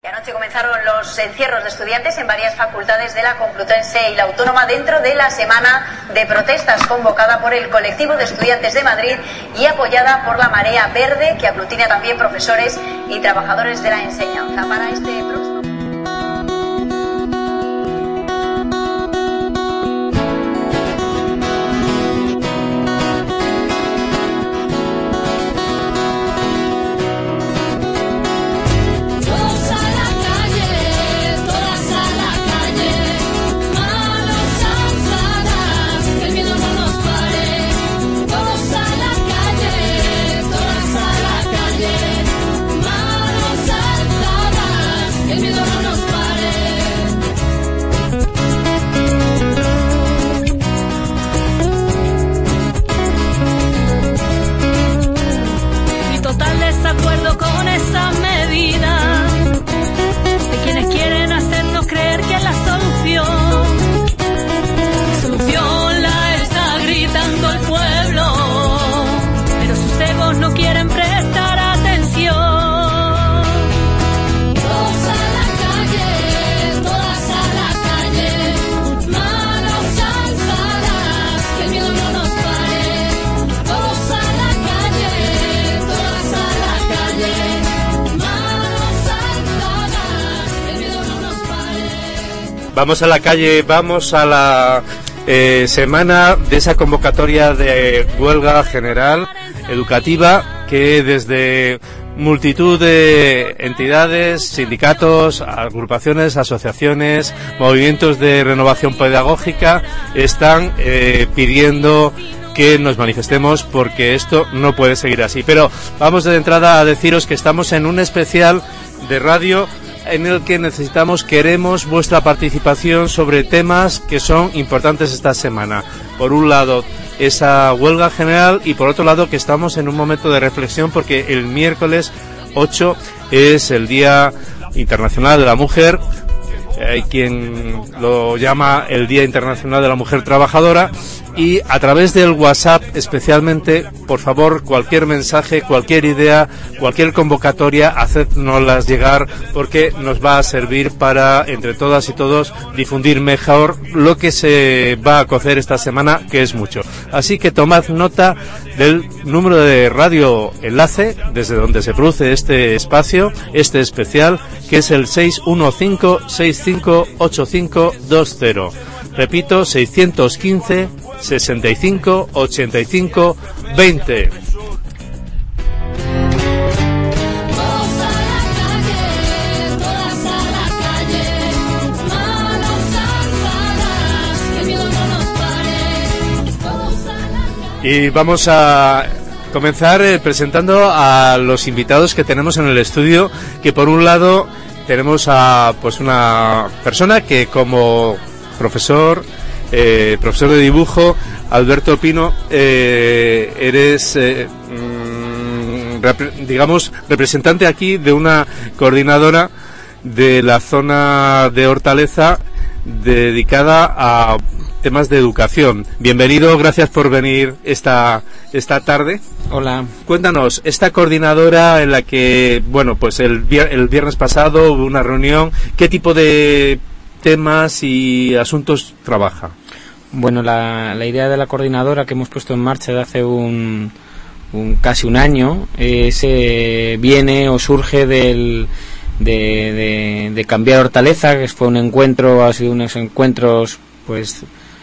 Anoche comenzaron los encierros de estudiantes en varias facultades de la Complutense y la Autónoma dentro de la semana de protestas convocada por el colectivo de estudiantes de Madrid y apoyada por la Marea Verde, que aglutina también profesores y trabajadores de la enseñanza. Para este próximo... Vamos a la calle, vamos a la semana de esa convocatoria de huelga general educativa que desde multitud de entidades, sindicatos, agrupaciones, asociaciones, movimientos de renovación pedagógica están pidiendo que nos manifestemos porque esto no puede seguir así. Pero vamos de entrada a deciros que estamos en un especial de radio en el que queremos vuestra participación sobre temas que son importantes esta semana. Por un lado, esa huelga general y por otro lado que estamos en un momento de reflexión porque el miércoles 8 es el Día Internacional de la Mujer. Hay quien lo llama el Día Internacional de la Mujer Trabajadora y a través del WhatsApp especialmente, por favor, cualquier mensaje, cualquier idea, cualquier convocatoria, hacednoslas llegar porque nos va a servir para, entre todas y todos, difundir mejor lo que se va a cocer esta semana, que es mucho. Así que tomad nota del número de radio enlace desde donde se produce este espacio, este especial, que es el 615-658520. Repito, 615 65 85 20. Y vamos a comenzar presentando a los invitados que tenemos en el estudio, que por un lado tenemos a pues una persona que como profesor de dibujo, Alberto Pino, eres representante aquí de una coordinadora de la zona de Hortaleza dedicada a temas de educación. Bienvenido, gracias por venir esta tarde. Hola. Cuéntanos, esta coordinadora en la que, bueno, pues el viernes pasado hubo una reunión, ¿qué tipo de temas y asuntos trabaja? Bueno, la idea de la coordinadora que hemos puesto en marcha de hace casi un año viene o surge de Cambiar Hortaleza, que fue ha sido unos encuentros pues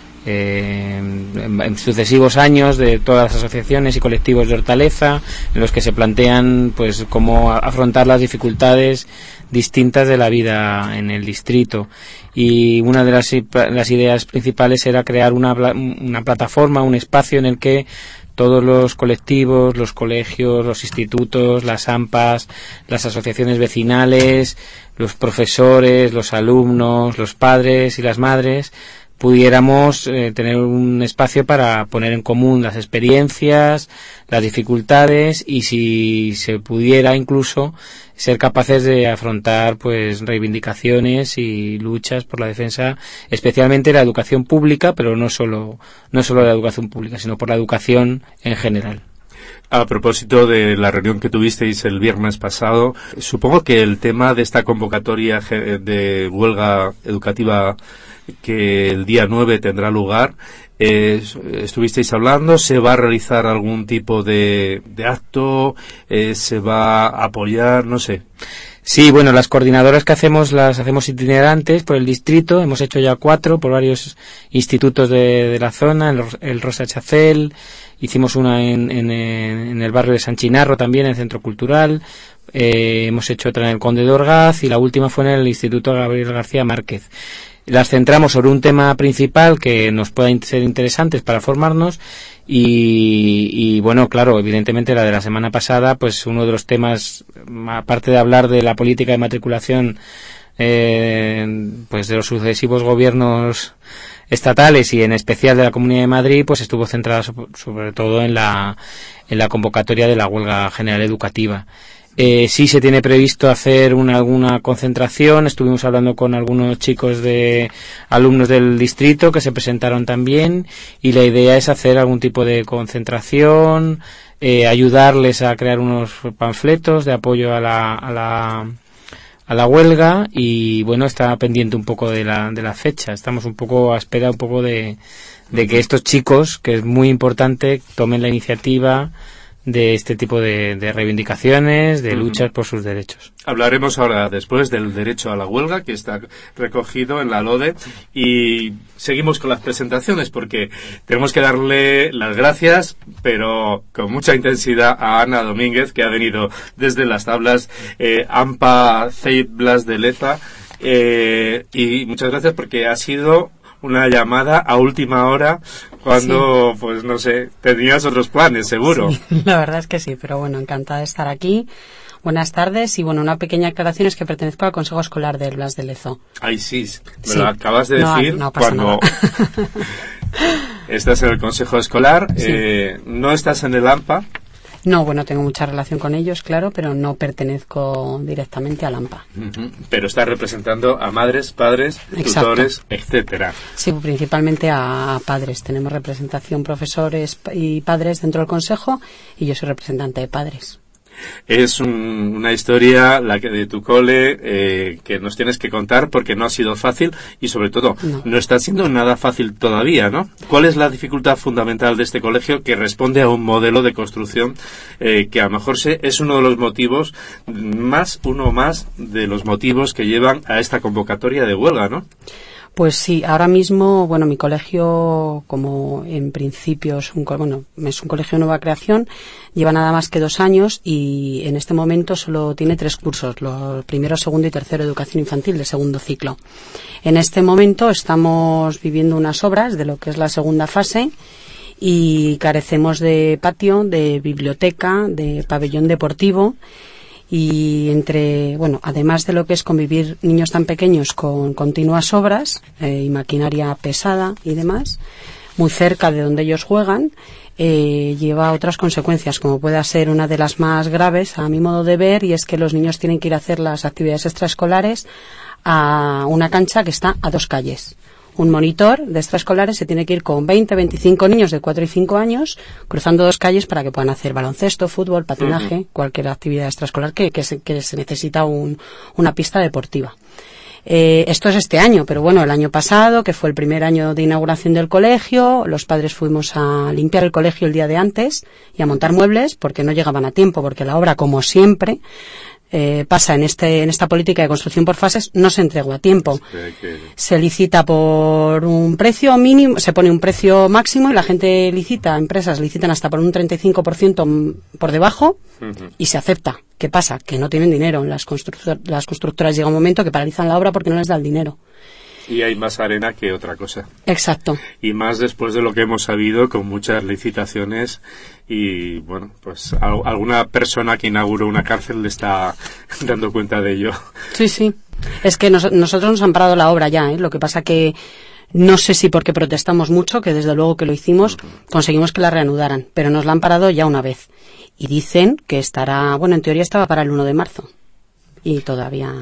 en sucesivos años de todas las asociaciones y colectivos de Hortaleza, en los que se plantean pues cómo afrontar las dificultades distintas de la vida en el distrito, y una de las ideas principales era crear una plataforma, un espacio en el que todos los colectivos, los colegios, los institutos, las AMPAs, las asociaciones vecinales, los profesores, los alumnos, los padres y las madres pudiéramos tener un espacio para poner en común las experiencias, las dificultades y, si se pudiera, incluso ser capaces de afrontar pues reivindicaciones y luchas por la defensa, especialmente de la educación pública, pero no solo la educación pública, sino por la educación en general. A propósito de la reunión que tuvisteis el viernes pasado, supongo que el tema de esta convocatoria de huelga educativa que el día 9 tendrá lugar, estuvisteis hablando, ¿se va a realizar algún tipo de acto? ¿Se va a apoyar? No sé. Sí, bueno, las coordinadoras que hacemos las hacemos itinerantes por el distrito. Hemos hecho ya 4 por varios institutos de la zona, el Rosa Chacel, hicimos una en el barrio de San Chinarro también, en el Centro Cultural, hemos hecho otra en el Conde de Orgaz y la última fue en el Instituto Gabriel García Márquez. Las centramos sobre un tema principal que nos pueda ser interesantes para formarnos y bueno, claro, evidentemente la de la semana pasada, pues uno de los temas, aparte de hablar de la política de matriculación pues de los sucesivos gobiernos estatales y en especial de la Comunidad de Madrid, pues estuvo centrada sobre todo en la convocatoria de la huelga general educativa. Sí se tiene previsto hacer alguna concentración. Estuvimos hablando con algunos chicos de alumnos del distrito que se presentaron también y la idea es hacer algún tipo de concentración, ayudarles a crear unos panfletos de apoyo a la huelga y bueno, está pendiente un poco de la fecha. Estamos un poco a espera un poco de que estos chicos, que es muy importante, tomen la iniciativa de este tipo de reivindicaciones, de luchas por sus derechos. Hablaremos ahora después del derecho a la huelga que está recogido en la LODE y seguimos con las presentaciones porque tenemos que darle las gracias, pero con mucha intensidad, a Ana Domínguez, que ha venido desde las tablas, AMPA CEIP Blas de Leza, y muchas gracias porque ha sido una llamada a última hora cuando, pues no sé, tenías otros planes, seguro. Sí, la verdad es que sí, pero bueno, encantada de estar aquí. Buenas tardes y bueno, una pequeña aclaración es que pertenezco al Consejo Escolar del Blas de Lezo. Ay, sí, me lo acabas de decir no pasa cuando estás en el Consejo Escolar, sí. No estás en el AMPA. No, bueno, tengo mucha relación con ellos, claro, pero no pertenezco directamente al AMPA. Pero estás representando a madres, padres, tutores, etcétera. Sí, principalmente a padres. Tenemos representación profesores y padres dentro del Consejo y yo soy representante de padres. Es una historia, la que de tu cole, que nos tienes que contar porque no ha sido fácil y sobre todo no está siendo nada fácil todavía, ¿no? ¿Cuál es la dificultad fundamental de este colegio que responde a un modelo de construcción que a lo mejor es uno de los motivos, uno más de los motivos que llevan a esta convocatoria de huelga, ¿no? Pues sí, ahora mismo, bueno, mi colegio, como en principio es un colegio de nueva creación, lleva nada más que 2 años y en este momento solo tiene 3 cursos, los primero, segundo y tercero educación infantil de segundo ciclo. En este momento estamos viviendo unas obras de lo que es la segunda fase y carecemos de patio, de biblioteca, de pabellón deportivo. Y además de lo que es convivir niños tan pequeños con continuas obras y maquinaria pesada y demás, muy cerca de donde ellos juegan, lleva otras consecuencias, como puede ser una de las más graves a mi modo de ver, y es que los niños tienen que ir a hacer las actividades extraescolares a una cancha que está a 2 calles. Un monitor de extraescolares se tiene que ir con 20, 25 niños de 4 y 5 años cruzando 2 calles para que puedan hacer baloncesto, fútbol, patinaje, cualquier actividad extraescolar que se necesita una pista deportiva. Esto es este año, pero bueno, el año pasado, que fue el primer año de inauguración del colegio, los padres fuimos a limpiar el colegio el día de antes y a montar muebles porque no llegaban a tiempo, porque la obra, como siempre, pasa en esta política de construcción por fases, no se entregó a tiempo. Se licita por un precio mínimo, se pone un precio máximo y la gente empresas licitan hasta por un 35% por debajo y se acepta. ¿Qué pasa? Que no tienen dinero. Las constructoras llega un momento que paralizan la obra porque no les da el dinero. Y hay más arena que otra cosa. Exacto. Y más después de lo que hemos sabido con muchas licitaciones y, bueno, pues alguna persona que inauguró una cárcel le está dando cuenta de ello. Sí, sí. Es que nosotros nos han parado la obra ya, ¿eh? Lo que pasa que no sé si porque protestamos mucho, que desde luego que lo hicimos, conseguimos que la reanudaran, pero nos la han parado ya una vez. Y dicen que estará, bueno, en teoría estaba para el 1 de marzo. Y todavía...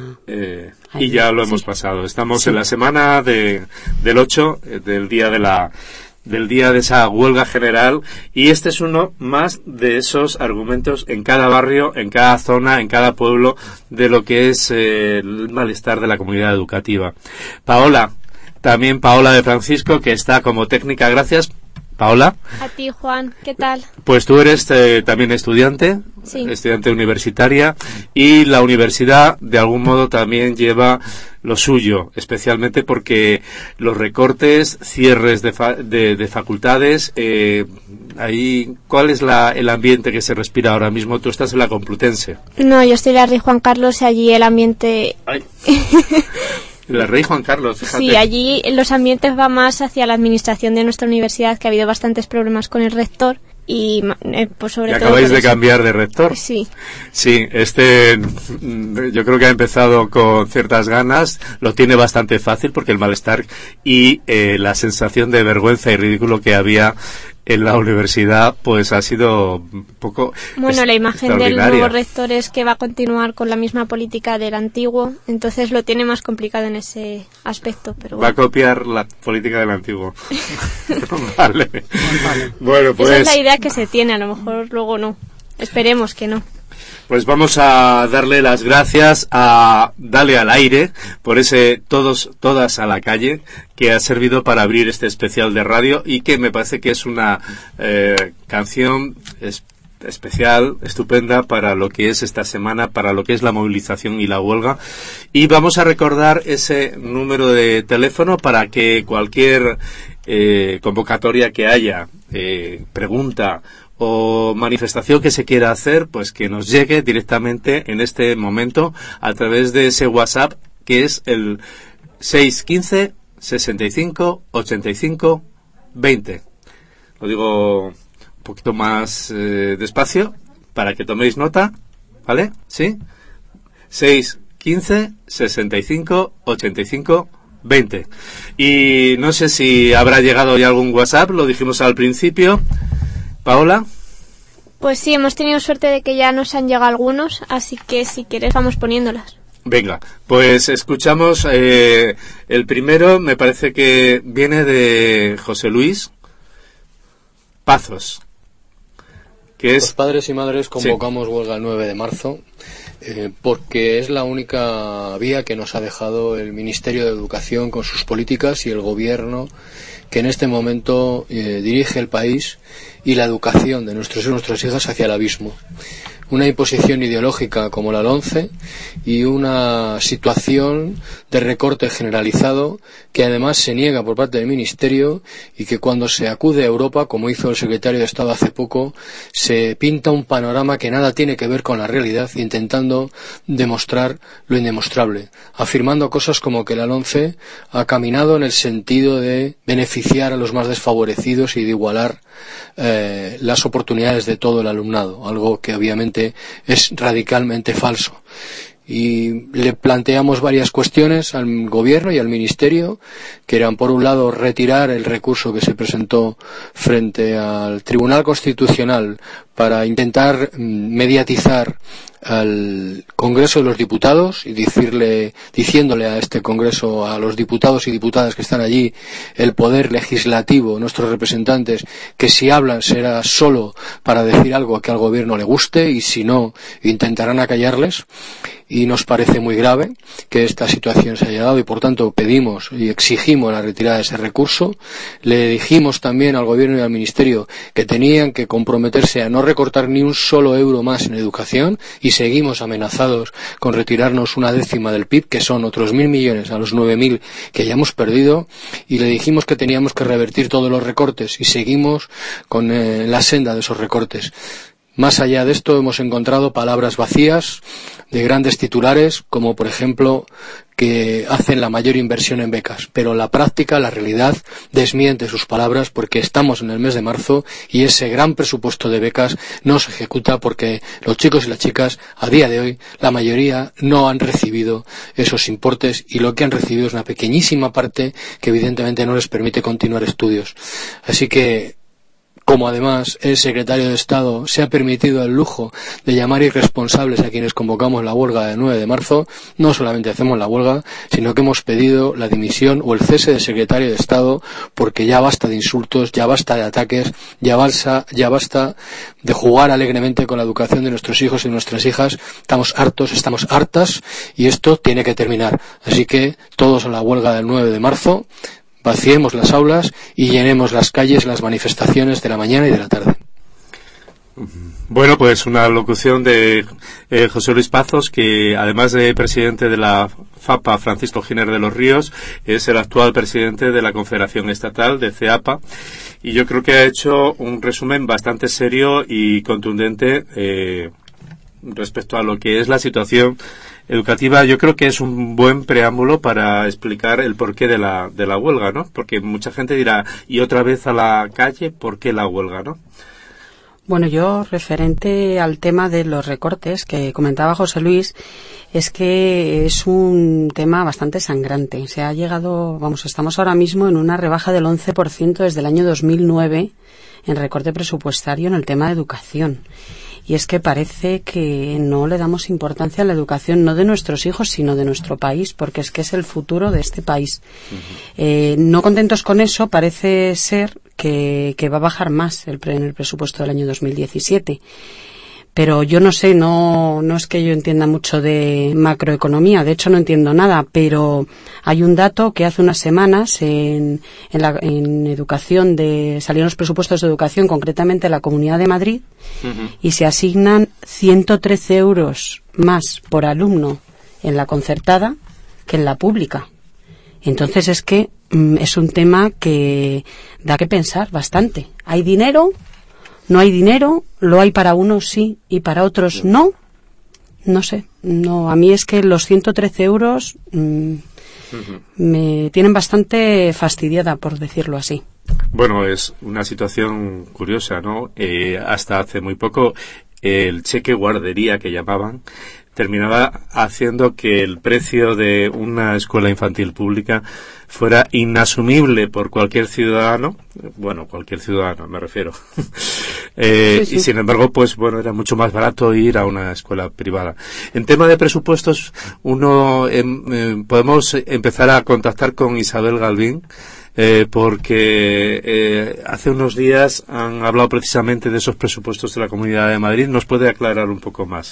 y ya lo hemos pasado. Estamos en la semana del 8, del día de del día de esa huelga general, y este es uno más de esos argumentos en cada barrio, en cada zona, en cada pueblo, de lo que es el malestar de la comunidad educativa. Paola, también Paola de Francisco, que está como técnica. Gracias, Paola. A ti, Juan, ¿qué tal? Pues tú eres también estudiante, sí. Estudiante universitaria, y la universidad de algún modo también lleva lo suyo, especialmente porque los recortes, cierres de facultades, ahí, ¿cuál es el ambiente que se respira ahora mismo? Tú estás en la Complutense. No, yo estoy en la Rey Juan Carlos y allí el ambiente... Ay. La Rey Juan Carlos, fíjate. Sí, allí los ambientes van más hacia la administración de nuestra universidad, que ha habido bastantes problemas con el rector y pues sobre todo... ¿Acabáis de cambiar de rector? Sí. Sí, yo creo que ha empezado con ciertas ganas, lo tiene bastante fácil porque el malestar y la sensación de vergüenza y ridículo que había en la universidad pues ha sido un poco bueno, la imagen del nuevo rector es que va a continuar con la misma política del antiguo, entonces lo tiene más complicado en ese aspecto, pero bueno. Va a copiar la política del antiguo. Vale. Bueno, pues esa es la idea que se tiene, a lo mejor luego no, esperemos que no. Pues vamos a darle las gracias a Dale al Aire por ese todas a la calle, que ha servido para abrir este especial de radio y que me parece que es una canción especial, estupenda para lo que es esta semana, para lo que es la movilización y la huelga. Y vamos a recordar ese número de teléfono para que cualquier convocatoria que haya, pregunta o manifestación que se quiera hacer, pues que nos llegue directamente en este momento a través de ese WhatsApp, que es el 615 65 85 20. Lo digo un poquito más despacio para que toméis nota, ¿vale? ¿Sí? 615 65 85 20. Y no sé si habrá llegado ya algún WhatsApp, lo dijimos al principio. Paola. Pues sí, hemos tenido suerte de que ya nos han llegado algunos, así que si quieres vamos poniéndolas. Venga, pues escuchamos el primero, me parece que viene de José Luis Pazos, que es... Los padres y madres convocamos huelga el 9 de marzo porque es la única vía que nos ha dejado el Ministerio de Educación con sus políticas y el Gobierno que en este momento dirige el país y la educación de nuestros y nuestras hijas hacia el abismo. Una imposición ideológica como la LOMCE y una situación de recorte generalizado que además se niega por parte del Ministerio y que cuando se acude a Europa, como hizo el secretario de Estado hace poco, se pinta un panorama que nada tiene que ver con la realidad, intentando demostrar lo indemostrable, afirmando cosas como que la LOMCE ha caminado en el sentido de beneficiar a los más desfavorecidos y de igualar las oportunidades de todo el alumnado, algo que obviamente es radicalmente falso. Y le planteamos varias cuestiones al Gobierno y al Ministerio, que eran, por un lado, retirar el recurso que se presentó frente al Tribunal Constitucional para intentar mediatizar al Congreso de los Diputados y diciéndole a este Congreso, a los diputados y diputadas que están allí, el poder legislativo, nuestros representantes, que si hablan será solo para decir algo que al Gobierno le guste y si no, intentarán acallarles. Y nos parece muy grave que esta situación se haya dado y por tanto pedimos y exigimos la retirada de ese recurso. Le dijimos también al Gobierno y al Ministerio que tenían que comprometerse a no recortar ni un solo euro más en educación y seguimos amenazados con retirarnos una décima del PIB, que son otros 1.000 millones a los 9.000 que hayamos perdido, y le dijimos que teníamos que revertir todos los recortes y seguimos con la senda de esos recortes. Más allá de esto hemos encontrado palabras vacías de grandes titulares, como por ejemplo que hacen la mayor inversión en becas, pero la práctica, la realidad, desmiente sus palabras porque estamos en el mes de marzo y ese gran presupuesto de becas no se ejecuta porque los chicos y las chicas a día de hoy, la mayoría no han recibido esos importes y lo que han recibido es una pequeñísima parte que evidentemente no les permite continuar estudios. Así que como además el secretario de Estado se ha permitido el lujo de llamar irresponsables a quienes convocamos la huelga del 9 de marzo, no solamente hacemos la huelga, sino que hemos pedido la dimisión o el cese del secretario de Estado, porque ya basta de insultos, ya basta de ataques, ya basta de jugar alegremente con la educación de nuestros hijos y nuestras hijas. Estamos hartos, estamos hartas, y esto tiene que terminar. Así que todos a la huelga del 9 de marzo, vaciemos las aulas y llenemos las calles, las manifestaciones de la mañana y de la tarde. Bueno, pues una locución de José Luis Pazos, que además de presidente de la FAPA, Francisco Giner de los Ríos, es el actual presidente de la Confederación Estatal de CEAPA, y yo creo que ha hecho un resumen bastante serio y contundente respecto a lo que es la situación educativa. Yo creo que es un buen preámbulo para explicar el porqué de la huelga, ¿no? Porque mucha gente dirá, y otra vez a la calle, ¿por qué la huelga, no? Bueno, yo, referente al tema de los recortes que comentaba José Luis, es que es un tema bastante sangrante. Se ha llegado, estamos ahora mismo en una rebaja del 11% desde el año 2009 en recorte presupuestario en el tema de educación. Y es que parece que no le damos importancia a la educación, no de nuestros hijos, sino de nuestro país, porque es que es el futuro de este país. No contentos con eso, parece ser que va a bajar más en el presupuesto del año 2017. Pero yo no sé, no es que yo entienda mucho de macroeconomía, de hecho no entiendo nada, pero hay un dato que hace unas semanas en educación salieron los presupuestos de educación, concretamente en la Comunidad de Madrid, y se asignan 113 euros más por alumno en la concertada que en la pública. Entonces es que es un tema que da que pensar bastante. ¿Hay dinero? ¿No hay dinero? ¿Lo hay para unos sí y para otros no? No sé. No, a mí es que los 113 euros me tienen bastante fastidiada, por decirlo así. Bueno, es una situación curiosa, ¿no? Hasta hace muy poco el cheque guardería que llamaban terminaba haciendo que el precio de una escuela infantil pública fuera inasumible por cualquier ciudadano, cualquier ciudadano me refiero, sí. Y sin embargo, pues bueno, era mucho más barato ir a una escuela privada. En tema de presupuestos, podemos empezar a contactar con Isabel Galvín, porque hace unos días han hablado precisamente de esos presupuestos de la Comunidad de Madrid. ¿Nos puede aclarar un poco más?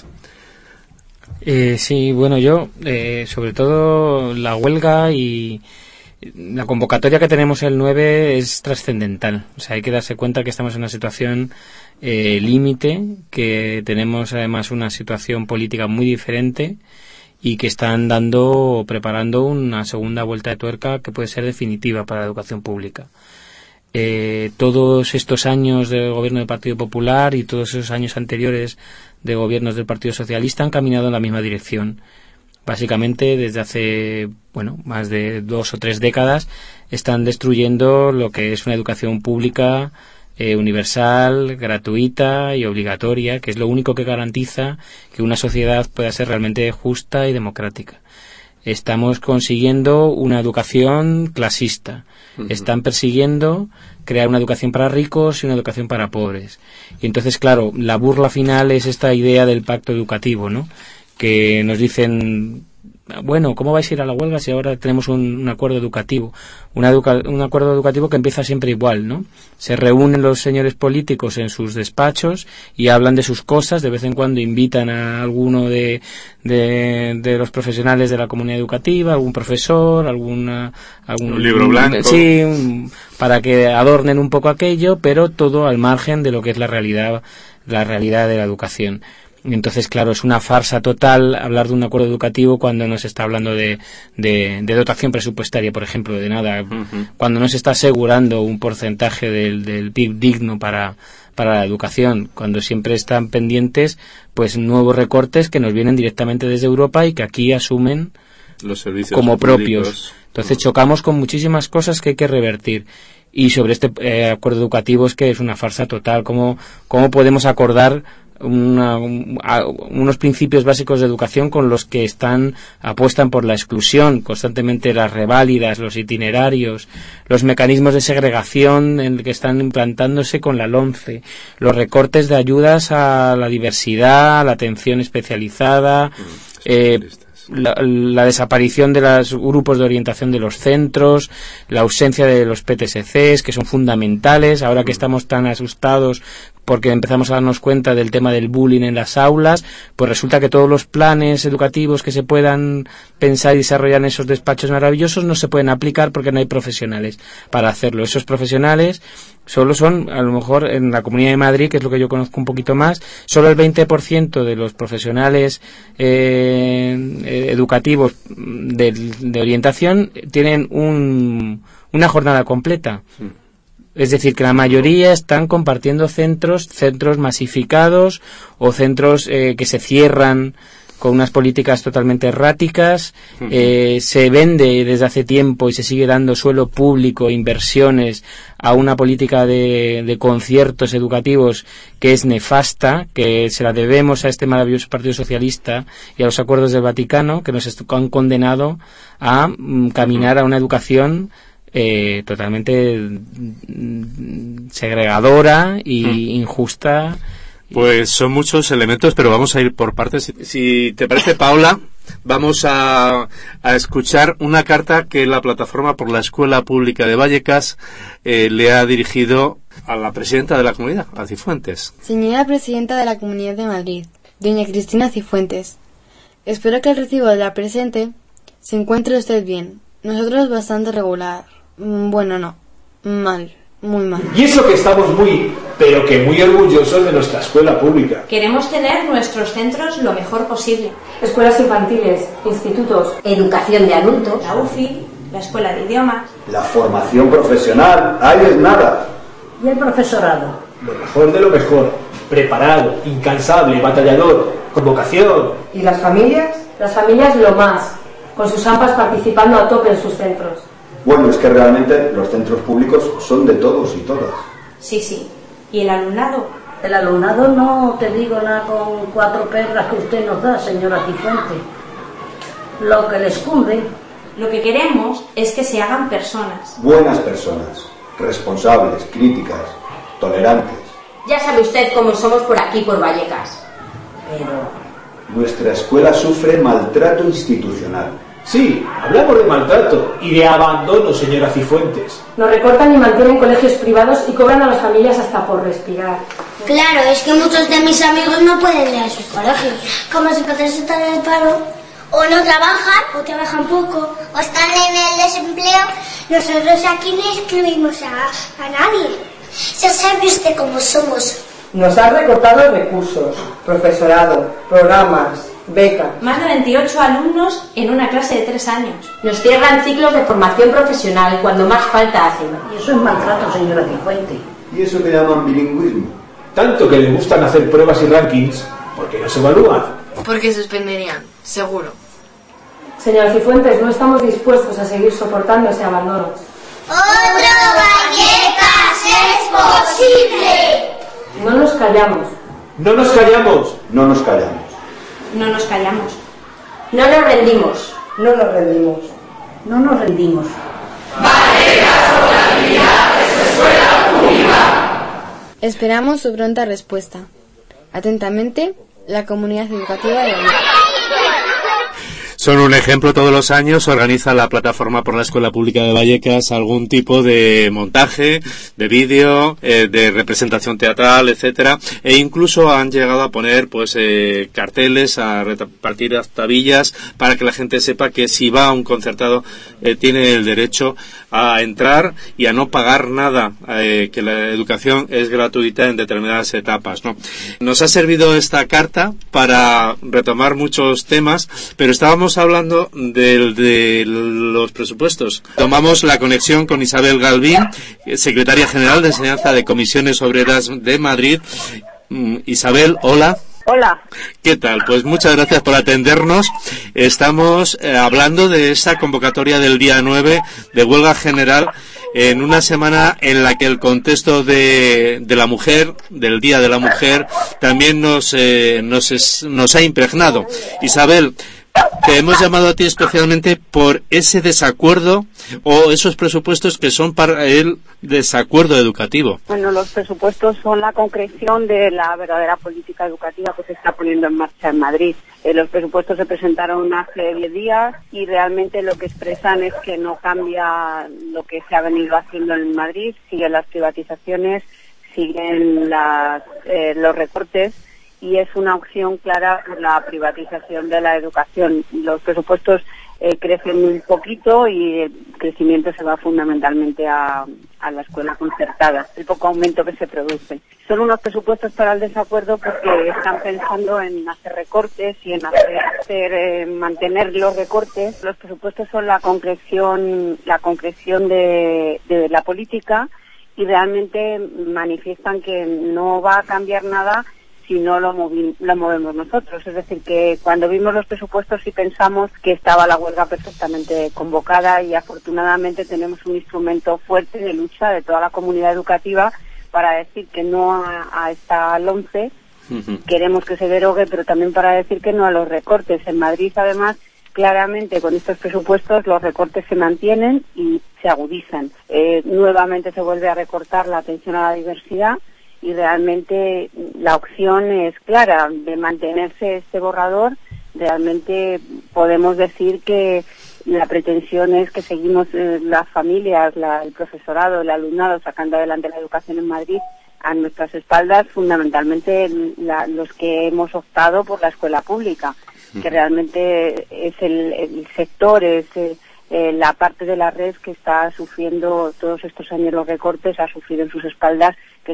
Sí, bueno, yo, sobre todo la huelga y la convocatoria que tenemos el 9 es trascendental. O sea, hay que darse cuenta que estamos en una situación límite, que tenemos además una situación política muy diferente y que están preparando una segunda vuelta de tuerca que puede ser definitiva para la educación pública. Todos estos años de gobierno del Partido Popular y todos esos años anteriores de gobiernos del Partido Socialista han caminado en la misma dirección. Básicamente, desde hace más de 2 o 3 décadas están destruyendo lo que es una educación pública universal, gratuita y obligatoria, que es lo único que garantiza que una sociedad pueda ser realmente justa y democrática. Estamos consiguiendo una educación clasista. Están persiguiendo crear una educación para ricos y una educación para pobres. Y entonces, claro, la burla final es esta idea del pacto educativo, ¿no? Que nos dicen, bueno, ¿cómo vais a ir a la huelga si ahora tenemos un acuerdo educativo? Un acuerdo educativo que empieza siempre igual, ¿no? Se reúnen los señores políticos en sus despachos y hablan de sus cosas, de vez en cuando invitan a alguno de los profesionales de la comunidad educativa, algún profesor, algún libro blanco. Sí, para que adornen un poco aquello, pero todo al margen de lo que es la realidad de la educación. Entonces, claro, es una farsa total hablar de un acuerdo educativo cuando no se está hablando de dotación presupuestaria, por ejemplo, de nada. Cuando no se está asegurando un porcentaje del PIB digno para la educación, cuando siempre están pendientes pues nuevos recortes que nos vienen directamente desde Europa y que aquí asumen los servicios como públicos. Propios. Entonces chocamos con muchísimas cosas que hay que revertir. Y sobre este acuerdo educativo es que es una farsa total. ¿Cómo podemos acordar unos principios básicos de educación con los que apuestan por la exclusión, constantemente las reválidas, los itinerarios, los mecanismos de segregación en el que están implantándose con la LOMCE, los recortes de ayudas a la diversidad, a la atención especializada, la desaparición de los grupos de orientación de los centros, la ausencia de los PTSCs, que son fundamentales, ahora que estamos tan asustados porque empezamos a darnos cuenta del tema del bullying en las aulas, pues resulta que todos los planes educativos que se puedan pensar y desarrollar en esos despachos maravillosos no se pueden aplicar porque no hay profesionales para hacerlo. Esos profesionales solo son, a lo mejor en la Comunidad de Madrid, que es lo que yo conozco un poquito más, solo el 20% de los profesionales educativos de orientación tienen una jornada completa. Es decir, que la mayoría están compartiendo centros masificados o centros que se cierran con unas políticas totalmente erráticas. Se vende desde hace tiempo y se sigue dando suelo público, inversiones a una política de conciertos educativos que es nefasta, que se la debemos a este maravilloso Partido Socialista y a los acuerdos del Vaticano, que nos han condenado a caminar a una educación totalmente segregadora y injusta. Pues son muchos elementos, pero vamos a ir por partes. Si te parece, Paula, vamos a escuchar una carta que la Plataforma por la Escuela Pública de Vallecas le ha dirigido a la presidenta de la comunidad, a Cifuentes. Señora Presidenta de la Comunidad de Madrid, doña Cristina Cifuentes, espero que al recibo de la presente se encuentre usted bien. Nosotros bastante regular. Bueno, no. Mal. Muy mal. Y eso que estamos muy, pero que muy orgullosos de nuestra escuela pública. Queremos tener nuestros centros lo mejor posible. Escuelas infantiles, institutos, educación de adultos, la UCI, la escuela de idiomas, la formación profesional, ahí es nada. Y el profesorado. Lo mejor de lo mejor. Preparado, incansable, batallador, con vocación. ¿Y las familias? Las familias lo más, con sus AMPAs participando a tope en sus centros. Bueno, es que realmente los centros públicos son de todos y todas. Sí. ¿Y el alumnado? El alumnado no te digo nada con 4 perras que usted nos da, señora Cifuentes. Lo que les cunde. Lo que queremos es que se hagan personas. Buenas personas, responsables, críticas, tolerantes. Ya sabe usted cómo somos por aquí, por Vallecas. Pero... nuestra escuela sufre maltrato institucional. Sí, hablamos de maltrato y de abandono, señora Cifuentes. Nos recortan y mantienen colegios privados y cobran a las familias hasta por respirar. Claro, es que muchos de mis amigos no pueden ir a sus colegios. Como sus padres están en el paro, o no trabajan, o trabajan poco, o están en el desempleo, nosotros aquí no excluimos a nadie. Ya sabe usted cómo somos. Nos han recortado recursos, profesorado, programas, becas. Más de 28 alumnos en una clase de 3 años. Nos cierran ciclos de formación profesional cuando más falta hacen. Y eso es maltrato, señora Cifuentes. ¿Y eso que llaman bilingüismo? Tanto que les gustan hacer pruebas y rankings, ¿por qué no se evalúan? Porque suspenderían, seguro. Señora Cifuentes, no estamos dispuestos a seguir soportando ese abandono. ¡Otro Vallecas es posible! No nos callamos. ¡No nos callamos! No nos callamos. No nos callamos. No nos rendimos. No nos rendimos. No nos rendimos. Vallecas Solidaridad es escuela pública. Esperamos su pronta respuesta. Atentamente, la Comunidad Educativa de Vallecas. Son un ejemplo. Todos los años organiza la Plataforma por la Escuela Pública de Vallecas algún tipo de montaje, de vídeo, de representación teatral, etcétera, e incluso han llegado a poner carteles, a repartir tabillas para que la gente sepa que si va a un concertado tiene el derecho a entrar y a no pagar nada, que la educación es gratuita en determinadas etapas, ¿no? Nos ha servido esta carta para retomar muchos temas, pero estábamos hablando de los presupuestos. Tomamos la conexión con Isabel Galvín, secretaria general de Enseñanza de Comisiones Obreras de Madrid. Isabel, hola. Hola. ¿Qué tal? Pues muchas gracias por atendernos. Estamos hablando de esa convocatoria del día 9 de huelga general en una semana en la que el contexto de la mujer, del Día de la Mujer, también nos ha impregnado. Isabel, te hemos llamado a ti especialmente por ese desacuerdo o esos presupuestos que son para el desacuerdo educativo. Bueno, los presupuestos son la concreción de la verdadera política educativa que se está poniendo en marcha en Madrid. Los presupuestos se presentaron hace 10 días y realmente lo que expresan es que no cambia lo que se ha venido haciendo en Madrid, siguen las privatizaciones, siguen los recortes, y es una opción clara por la privatización de la educación. Los presupuestos crecen muy poquito y el crecimiento se va fundamentalmente a la escuela concertada, el poco aumento que se produce. Son unos presupuestos para el desacuerdo porque están pensando en hacer recortes y en mantener los recortes. Los presupuestos son la concreción de la política y realmente manifiestan que no va a cambiar nada si no lo movemos nosotros. Es decir, que cuando vimos los presupuestos sí pensamos que estaba la huelga perfectamente convocada y afortunadamente tenemos un instrumento fuerte de lucha de toda la comunidad educativa para decir que no a esta LOMCE, queremos que se derogue, pero también para decir que no a los recortes. En Madrid, además, claramente con estos presupuestos los recortes se mantienen y se agudizan. Nuevamente se vuelve a recortar la atención a la diversidad, y realmente la opción es clara, de mantenerse este borrador. Realmente podemos decir que la pretensión es que seguimos las familias, el profesorado, el alumnado sacando adelante la educación en Madrid a nuestras espaldas, fundamentalmente los que hemos optado por la escuela pública, que realmente es el sector, es la parte de la red que está sufriendo todos estos años los recortes, ha sufrido en sus espaldas que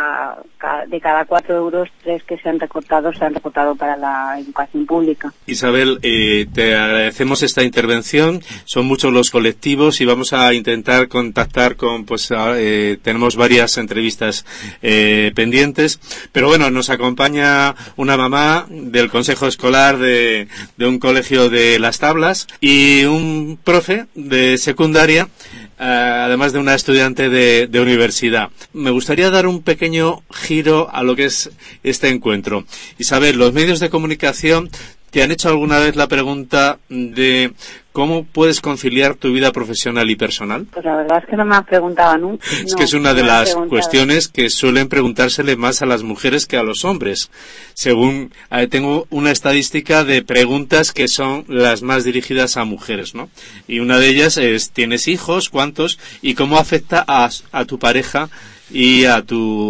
de cada 4 euros, 3 que se han recortado para la educación pública. Isabel, te agradecemos esta intervención. Son muchos los colectivos y vamos a intentar contactar con, tenemos varias entrevistas pendientes, pero bueno, nos acompaña una mamá del consejo escolar de un colegio de Las Tablas y un profe de secundaria, además de una estudiante de universidad. Me gustaría dar un pequeño giro a lo que es este encuentro. Isabel, ¿los medios de comunicación te han hecho alguna vez la pregunta de cómo puedes conciliar tu vida profesional y personal? Pues la verdad es que no me han preguntado nunca. Es que es una de las cuestiones que suelen preguntársele más a las mujeres que a los hombres. Según tengo una estadística de preguntas que son las más dirigidas a mujeres, ¿no? Y una de ellas es, ¿tienes hijos? ¿Cuántos? ¿Y cómo afecta a tu pareja y a tu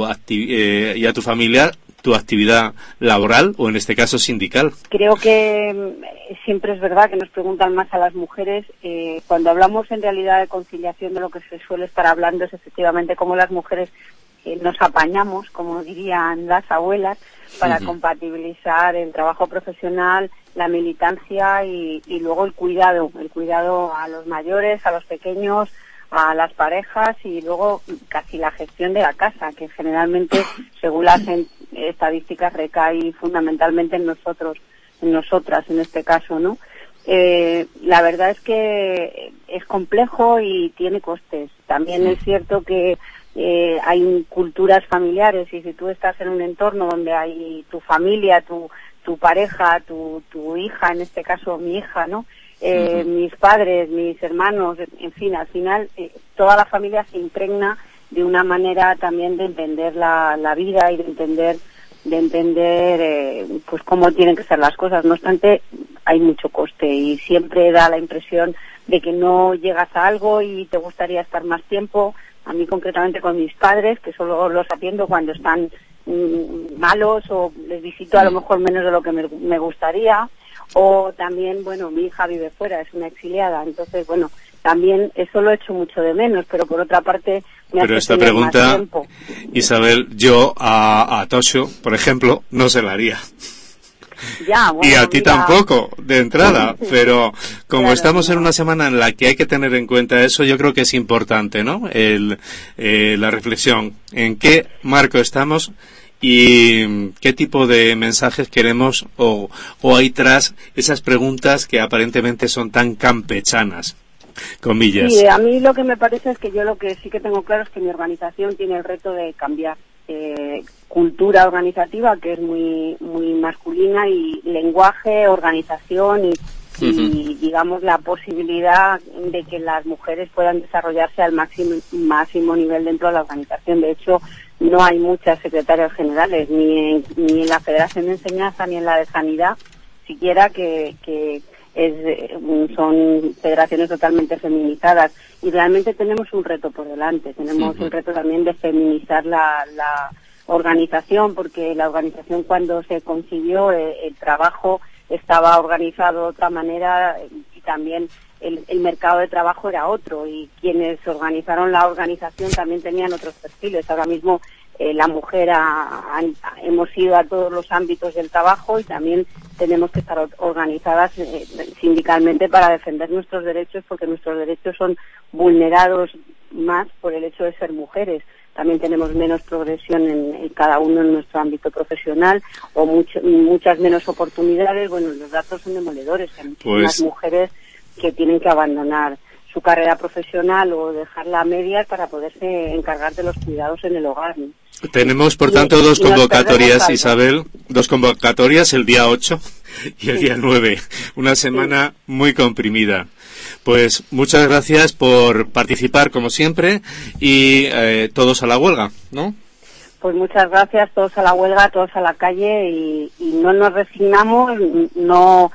familia tu actividad laboral o en este caso sindical? Creo que siempre es verdad que nos preguntan más a las mujeres. Cuando hablamos en realidad de conciliación, de lo que se suele estar hablando es efectivamente cómo las mujeres nos apañamos, como dirían las abuelas, para compatibilizar el trabajo profesional, la militancia y luego el cuidado a los mayores, a los pequeños, a las parejas y luego casi la gestión de la casa, que generalmente, según las estadísticas, recae fundamentalmente en nosotros, en nosotras en este caso, ¿no? La verdad es que es complejo y tiene costes. También es cierto que hay culturas familiares y si tú estás en un entorno donde hay tu familia, tu pareja, tu hija, en este caso mi hija, ¿no? Mis padres, mis hermanos, en fin, al final toda la familia se impregna de una manera también de entender la vida y de entender pues cómo tienen que ser las cosas. No obstante, hay mucho coste y siempre da la impresión de que no llegas a algo y te gustaría estar más tiempo. A mí concretamente con mis padres, que solo los atiendo cuando están malos o les visito a lo mejor menos de lo que me gustaría. O también, bueno, mi hija vive fuera, es una exiliada, entonces, bueno, también eso lo echo mucho de menos, pero por otra parte me hace esta tener pregunta, más tiempo. Isabel, yo a Toshio, por ejemplo, no se la haría. Ya, bueno, y a ti tampoco, de entrada, pero como estamos en una semana en la que hay que tener en cuenta eso, yo creo que es importante, ¿no? La reflexión, en qué marco estamos y qué tipo de mensajes queremos o hay tras esas preguntas que aparentemente son tan campechanas. comillas. Sí, a mí lo que me parece es que yo lo que sí que tengo claro es que mi organización tiene el reto de cambiar cultura organizativa, que es muy muy masculina, y lenguaje, organización y digamos la posibilidad de que las mujeres puedan desarrollarse al máximo nivel dentro de la organización. De hecho, no hay muchas secretarias generales, ni en la Federación de Enseñanza ni en la de Sanidad, siquiera que son federaciones totalmente feminizadas, y realmente tenemos un reto por delante. Tenemos un reto también de feminizar la organización, porque la organización, cuando se concibió, el trabajo estaba organizado de otra manera, y también el mercado de trabajo era otro, y quienes organizaron la organización también tenían otros perfiles. Ahora mismo la mujer hemos ido a todos los ámbitos del trabajo, y también tenemos que estar organizadas sindicalmente para defender nuestros derechos, porque nuestros derechos son vulnerados más por el hecho de ser mujeres. También tenemos menos progresión en cada uno en nuestro ámbito profesional, o muchas menos oportunidades. Bueno, los datos son demoledores, que hay muchísimas mujeres que tienen que abandonar su carrera profesional o dejarla a medias para poderse encargar de los cuidados en el hogar, ¿no? Tenemos, por tanto, dos convocatorias, Isabel, dos convocatorias, el día 8 y el día 9, una semana muy comprimida. Pues muchas gracias por participar, como siempre, y todos a la huelga, ¿no? Pues muchas gracias, todos a la huelga, todos a la calle, y no nos resignamos, no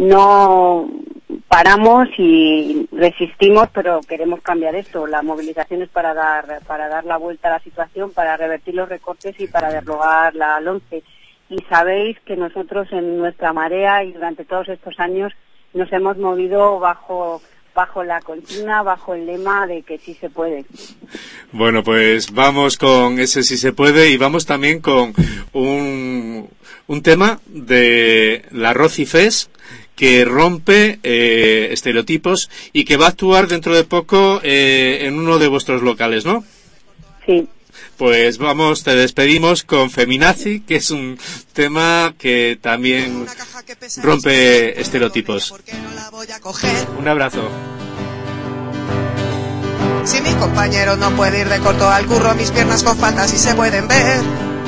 paramos y resistimos, pero queremos cambiar esto. La movilización es para dar la vuelta a la situación, para revertir los recortes y para derogar la LOMCE. Y sabéis que nosotros en nuestra marea, y durante todos estos años, nos hemos movido bajo la consigna, bajo el lema de que sí se puede. Bueno, pues vamos con ese sí se puede, y vamos también con un tema de la Rocifes, que rompe estereotipos y que va a actuar dentro de poco en uno de vuestros locales, ¿no? Sí. Pues vamos, te despedimos con Feminazi, que es un tema que también rompe estereotipos. Un abrazo. Si mi compañero no puede ir de corto al curro, mis piernas con falda sí se pueden ver.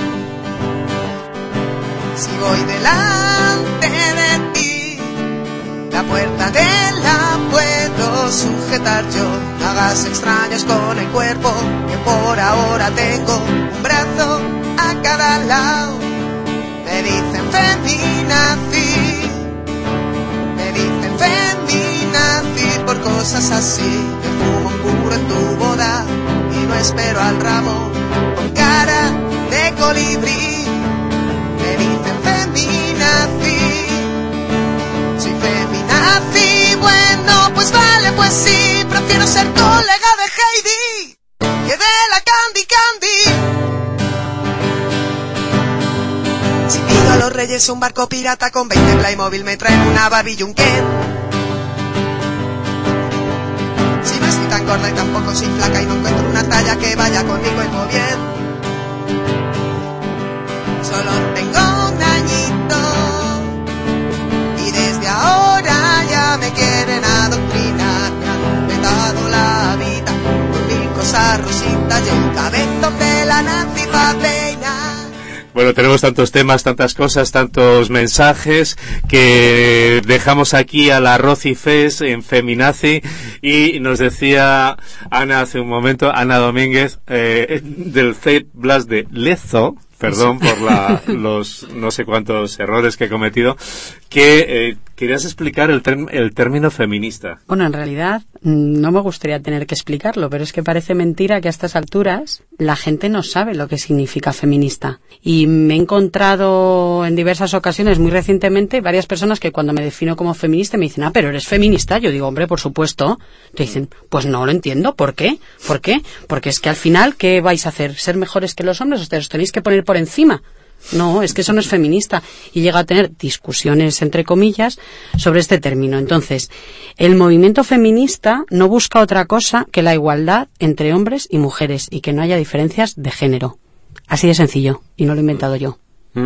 Si voy delante de ti, la puerta de la puedo sujetar yo. Hagas extraños con el cuerpo, que por ahora tengo un brazo a cada lado. Me dicen feminazi, me dicen feminazi por cosas así. Me fumo un puro en tu boda y no espero al ramo con cara de colibrí. Me dicen feminazi, soy feminazi. Bueno, pues vale, pues sí, prefiero ser colega de Heidi que de la Candy Candy. Si pido a los reyes un barco pirata con 20 Playmobil, me traen una Barbie y un Ken. Si no estoy tan gorda y tampoco soy flaca y no encuentro una talla que vaya conmigo y todo bien. Solo tengo un añito y desde ahora ya me quieren adoctrinar. Me han petado la vida con mil cosas rositas y el cabezón de la Nancy Fapeina. Bueno, tenemos tantos temas, tantas cosas, tantos mensajes que dejamos aquí a la Rocifes en Feminazi, y nos decía Ana hace un momento, Ana Domínguez, del CEP Blas de Lezo, perdón por los no sé cuántos errores que he cometido, que querías explicar el término feminista. Bueno, en realidad no me gustaría tener que explicarlo, pero es que parece mentira que a estas alturas la gente no sabe lo que significa feminista. Y me he encontrado en diversas ocasiones, muy recientemente, varias personas que cuando me defino como feminista me dicen, pero eres feminista. Yo digo, hombre, por supuesto. Te dicen, pues no lo entiendo. ¿Por qué? ¿Por qué? Porque es que al final, ¿qué vais a hacer? ¿Ser mejores que los hombres? ¿Os tenéis que poner por encima? No, es que eso no es feminista. Y llega a tener discusiones, entre comillas, sobre este término. Entonces, el movimiento feminista no busca otra cosa que la igualdad entre hombres y mujeres y que no haya diferencias de género. Así de sencillo. Y no lo he inventado yo.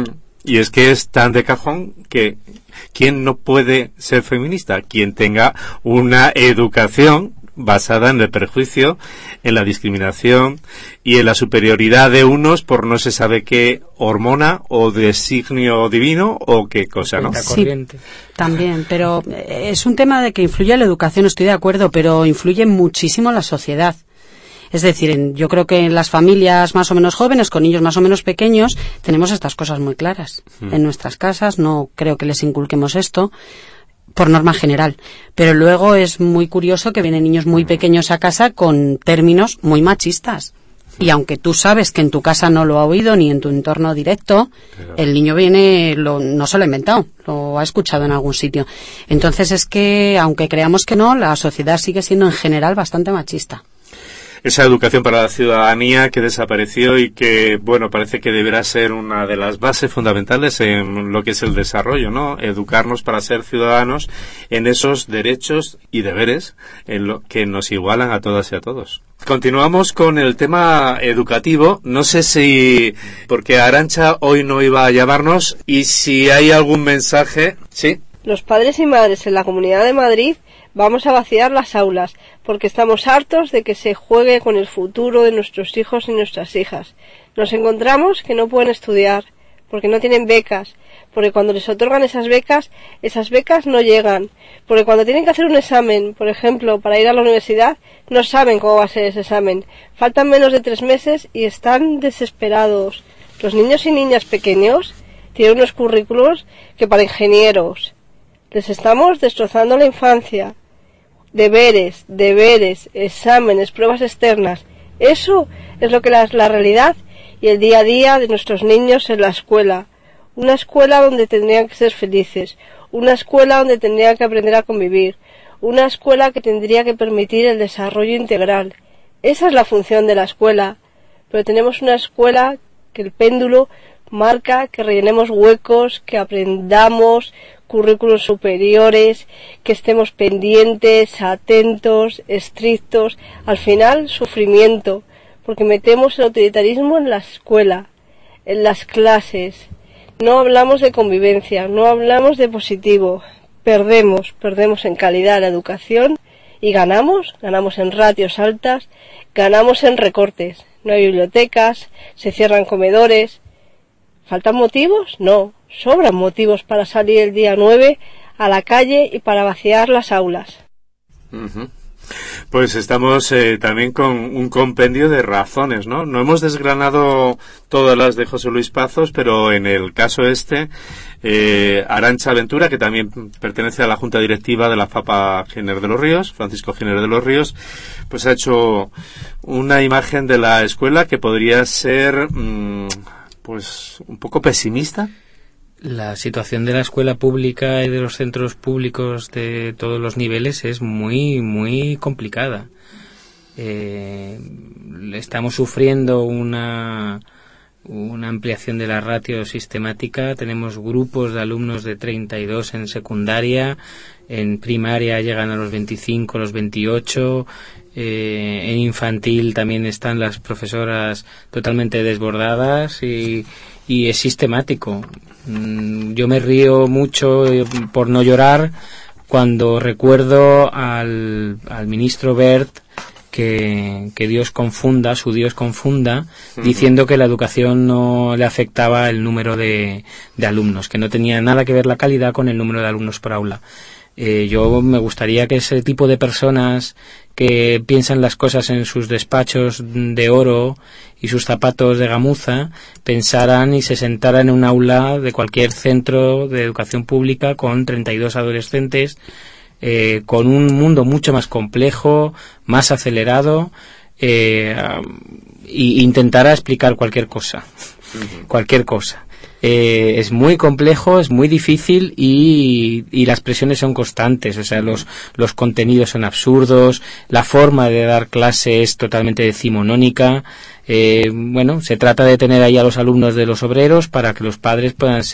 Y es que es tan de cajón que ¿quién no puede ser feminista? Quien tenga una educación basada en el prejuicio, en la discriminación y en la superioridad de unos por no se sabe qué hormona o designio divino o qué cosa, ¿no? Sí, también, pero es un tema de que influye la educación, estoy de acuerdo, pero influye muchísimo la sociedad. Es decir, yo creo que en las familias más o menos jóvenes, con niños más o menos pequeños, tenemos estas cosas muy claras. En nuestras casas no creo que les inculquemos esto, por norma general. Pero luego es muy curioso que vienen niños muy pequeños a casa con términos muy machistas. Y aunque tú sabes que en tu casa no lo ha oído ni en tu entorno directo, el niño viene, no se lo ha inventado, lo ha escuchado en algún sitio. Entonces es que, aunque creamos que no, la sociedad sigue siendo en general bastante machista. Esa educación para la ciudadanía que desapareció y que, bueno, parece que deberá ser una de las bases fundamentales en lo que es el desarrollo, ¿no? Educarnos para ser ciudadanos en esos derechos y deberes en lo que nos igualan a todas y a todos. Continuamos con el tema educativo. No sé si, porque Arantxa hoy no iba a llamarnos, y si hay algún mensaje, ¿sí? Los padres y madres en la Comunidad de Madrid vamos a vaciar las aulas, porque estamos hartos de que se juegue con el futuro de nuestros hijos y nuestras hijas. Nos encontramos que no pueden estudiar, porque no tienen becas, porque cuando les otorgan esas becas no llegan, porque cuando tienen que hacer un examen, por ejemplo, para ir a la universidad, no saben cómo va a ser ese examen. Faltan menos de 3 meses y están desesperados. Los niños y niñas pequeños tienen unos currículos que para ingenieros. Les estamos destrozando la infancia. Deberes, exámenes, pruebas externas. Eso es lo que es la realidad y el día a día de nuestros niños en la escuela. Una escuela donde tendrían que ser felices. Una escuela donde tendrían que aprender a convivir. Una escuela que tendría que permitir el desarrollo integral. Esa es la función de la escuela. Pero tenemos una escuela que el péndulo marca que rellenemos huecos, que aprendamos currículos superiores, que estemos pendientes, atentos, estrictos. Al final, sufrimiento, porque metemos el autoritarismo en la escuela, en las clases. No hablamos de convivencia, no hablamos de positivo. Perdemos en calidad la educación y ganamos en ratios altas, ganamos en recortes. No hay bibliotecas, se cierran comedores. ¿Faltan motivos? No. Sobran motivos para salir el día 9 a la calle y para vaciar las aulas. Uh-huh. Pues estamos también con un compendio de razones, ¿no? No hemos desgranado todas las de José Luis Pazos, pero en el caso Arantxa Ventura, que también pertenece a la Junta Directiva de la FAPA Giner de los Ríos, Francisco Giner de los Ríos, pues ha hecho una imagen de la escuela que podría ser pues un poco pesimista. La situación de la escuela pública y de los centros públicos de todos los niveles es muy, muy complicada. Estamos sufriendo una ampliación de la ratio sistemática. Tenemos grupos de alumnos de 32 en secundaria, en primaria llegan a los 25, los 28, en infantil también están las profesoras totalmente desbordadas y es sistemático. Yo me río mucho por no llorar cuando recuerdo al ministro Wert que Dios confunda, su Dios confunda, diciendo que la educación no le afectaba el número de alumnos, que no tenía nada que ver la calidad con el número de alumnos por aula. Yo me gustaría que ese tipo de personas que piensan las cosas en sus despachos de oro y sus zapatos de gamuza pensaran y se sentaran en un aula de cualquier centro de educación pública con 32 adolescentes, con un mundo mucho más complejo, más acelerado, e intentara explicar cualquier cosa. Cualquier cosa. Es muy complejo, es muy difícil y las presiones son constantes, o sea, los contenidos son absurdos, la forma de dar clase es totalmente decimonónica. Bueno, se trata de tener ahí a los alumnos de los obreros para que los padres puedan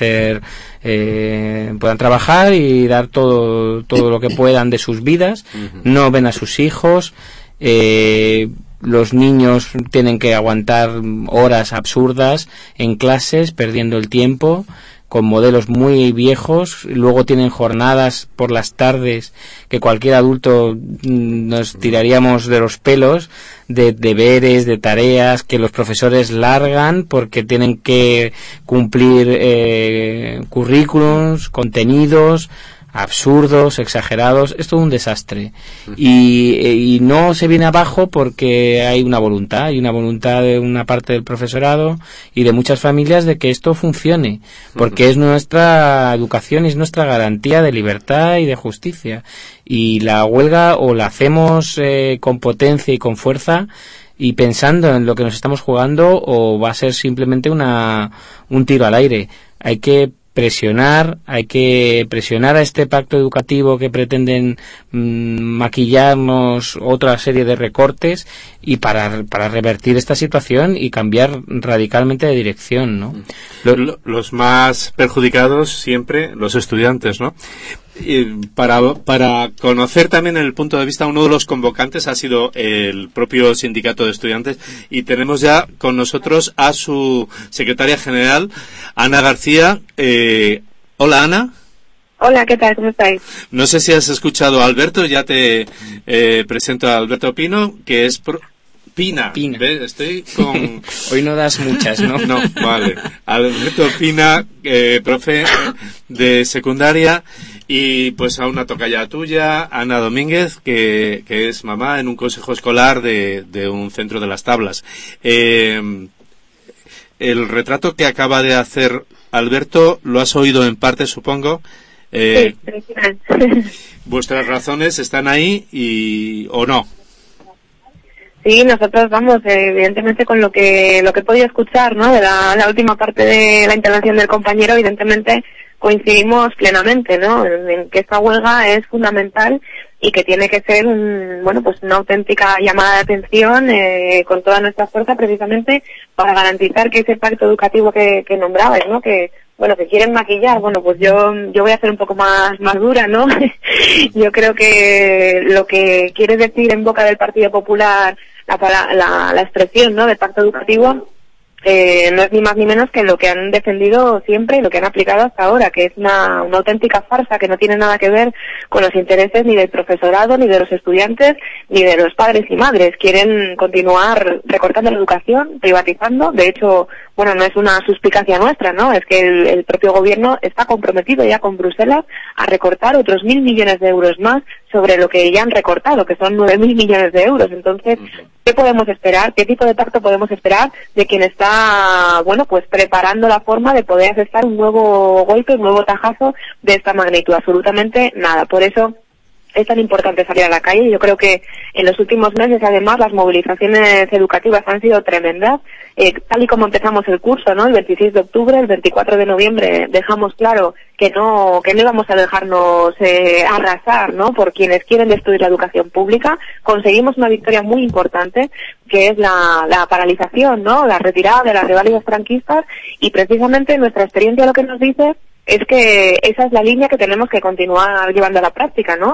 trabajar y dar todo lo que puedan de sus vidas. No ven a sus hijos. Los niños tienen que aguantar horas absurdas en clases, perdiendo el tiempo. con modelos muy viejos, luego tienen jornadas por las tardes que cualquier adulto nos tiraríamos de los pelos, de deberes, de tareas que los profesores largan porque tienen que cumplir currículums, contenidos absurdos, exagerados. Es todo un desastre y no se viene abajo porque hay una voluntad de una parte del profesorado y de muchas familias de que esto funcione, porque es nuestra educación y es nuestra garantía de libertad y de justicia, y la huelga o la hacemos con potencia y con fuerza y pensando en lo que nos estamos jugando, o va a ser simplemente un tiro al aire. Hay que presionar a este pacto educativo que pretenden maquillarnos otra serie de recortes, y para revertir esta situación y cambiar radicalmente de dirección, ¿no? Los más perjudicados siempre los estudiantes, ¿no? Para conocer también el punto de vista, uno de los convocantes ha sido el propio sindicato de estudiantes, y tenemos ya con nosotros a su secretaria general, Ana García. Hola, Ana. Hola, ¿qué tal? ¿Cómo estáis? No sé si has escuchado a Alberto, ya te presento a Alberto Pino, que es Pina. ¿Ves? Estoy con... Hoy no das muchas, ¿no? No, vale. Alberto Pina, profe de secundaria, y pues a una tocaya tuya, Ana Domínguez, que es mamá en un consejo escolar de un centro de Las Tablas. El retrato que acaba de hacer Alberto lo has oído en parte, supongo. Sí, ¿Vuestras razones están ahí o no? Sí, nosotros vamos, evidentemente, con lo que he podido escuchar, ¿no?, de la última parte de la intervención del compañero, evidentemente coincidimos plenamente, ¿no?, en que esta huelga es fundamental y que tiene que ser una auténtica llamada de atención con toda nuestra fuerza, precisamente para garantizar que ese pacto educativo que nombrabais, ¿no?, que quieren maquillar. Pues yo voy a ser un poco más dura, ¿no? Yo creo que lo que quiere decir en boca del Partido Popular la expresión, ¿no?, del pacto educativo, no es ni más ni menos que lo que han defendido siempre y lo que han aplicado hasta ahora, que es una auténtica farsa que no tiene nada que ver con los intereses ni del profesorado, ni de los estudiantes, ni de los padres y madres. Quieren continuar recortando la educación, privatizando. De hecho, no es una suspicacia nuestra, ¿no? Es que el propio gobierno está comprometido ya con Bruselas a recortar otros 1.000 millones de euros más sobre lo que ya han recortado, que son 9.000 millones de euros. Entonces, ¿qué podemos esperar? ¿Qué tipo de pacto podemos esperar de quien está, preparando la forma de poder asestar un nuevo golpe, un nuevo tajazo de esta magnitud? Absolutamente nada. Por eso es tan importante salir a la calle. Yo creo que en los últimos meses, además, las movilizaciones educativas han sido tremendas. Tal y como empezamos el curso, ¿no?, el 26 de octubre, el 24 de noviembre dejamos claro que no íbamos a dejarnos arrasar, ¿no?, por quienes quieren destruir la educación pública. Conseguimos una victoria muy importante, que es la paralización, ¿no?, la retirada de las reválidas franquistas, y precisamente nuestra experiencia lo que nos dice es que esa es la línea que tenemos que continuar llevando a la práctica, ¿no?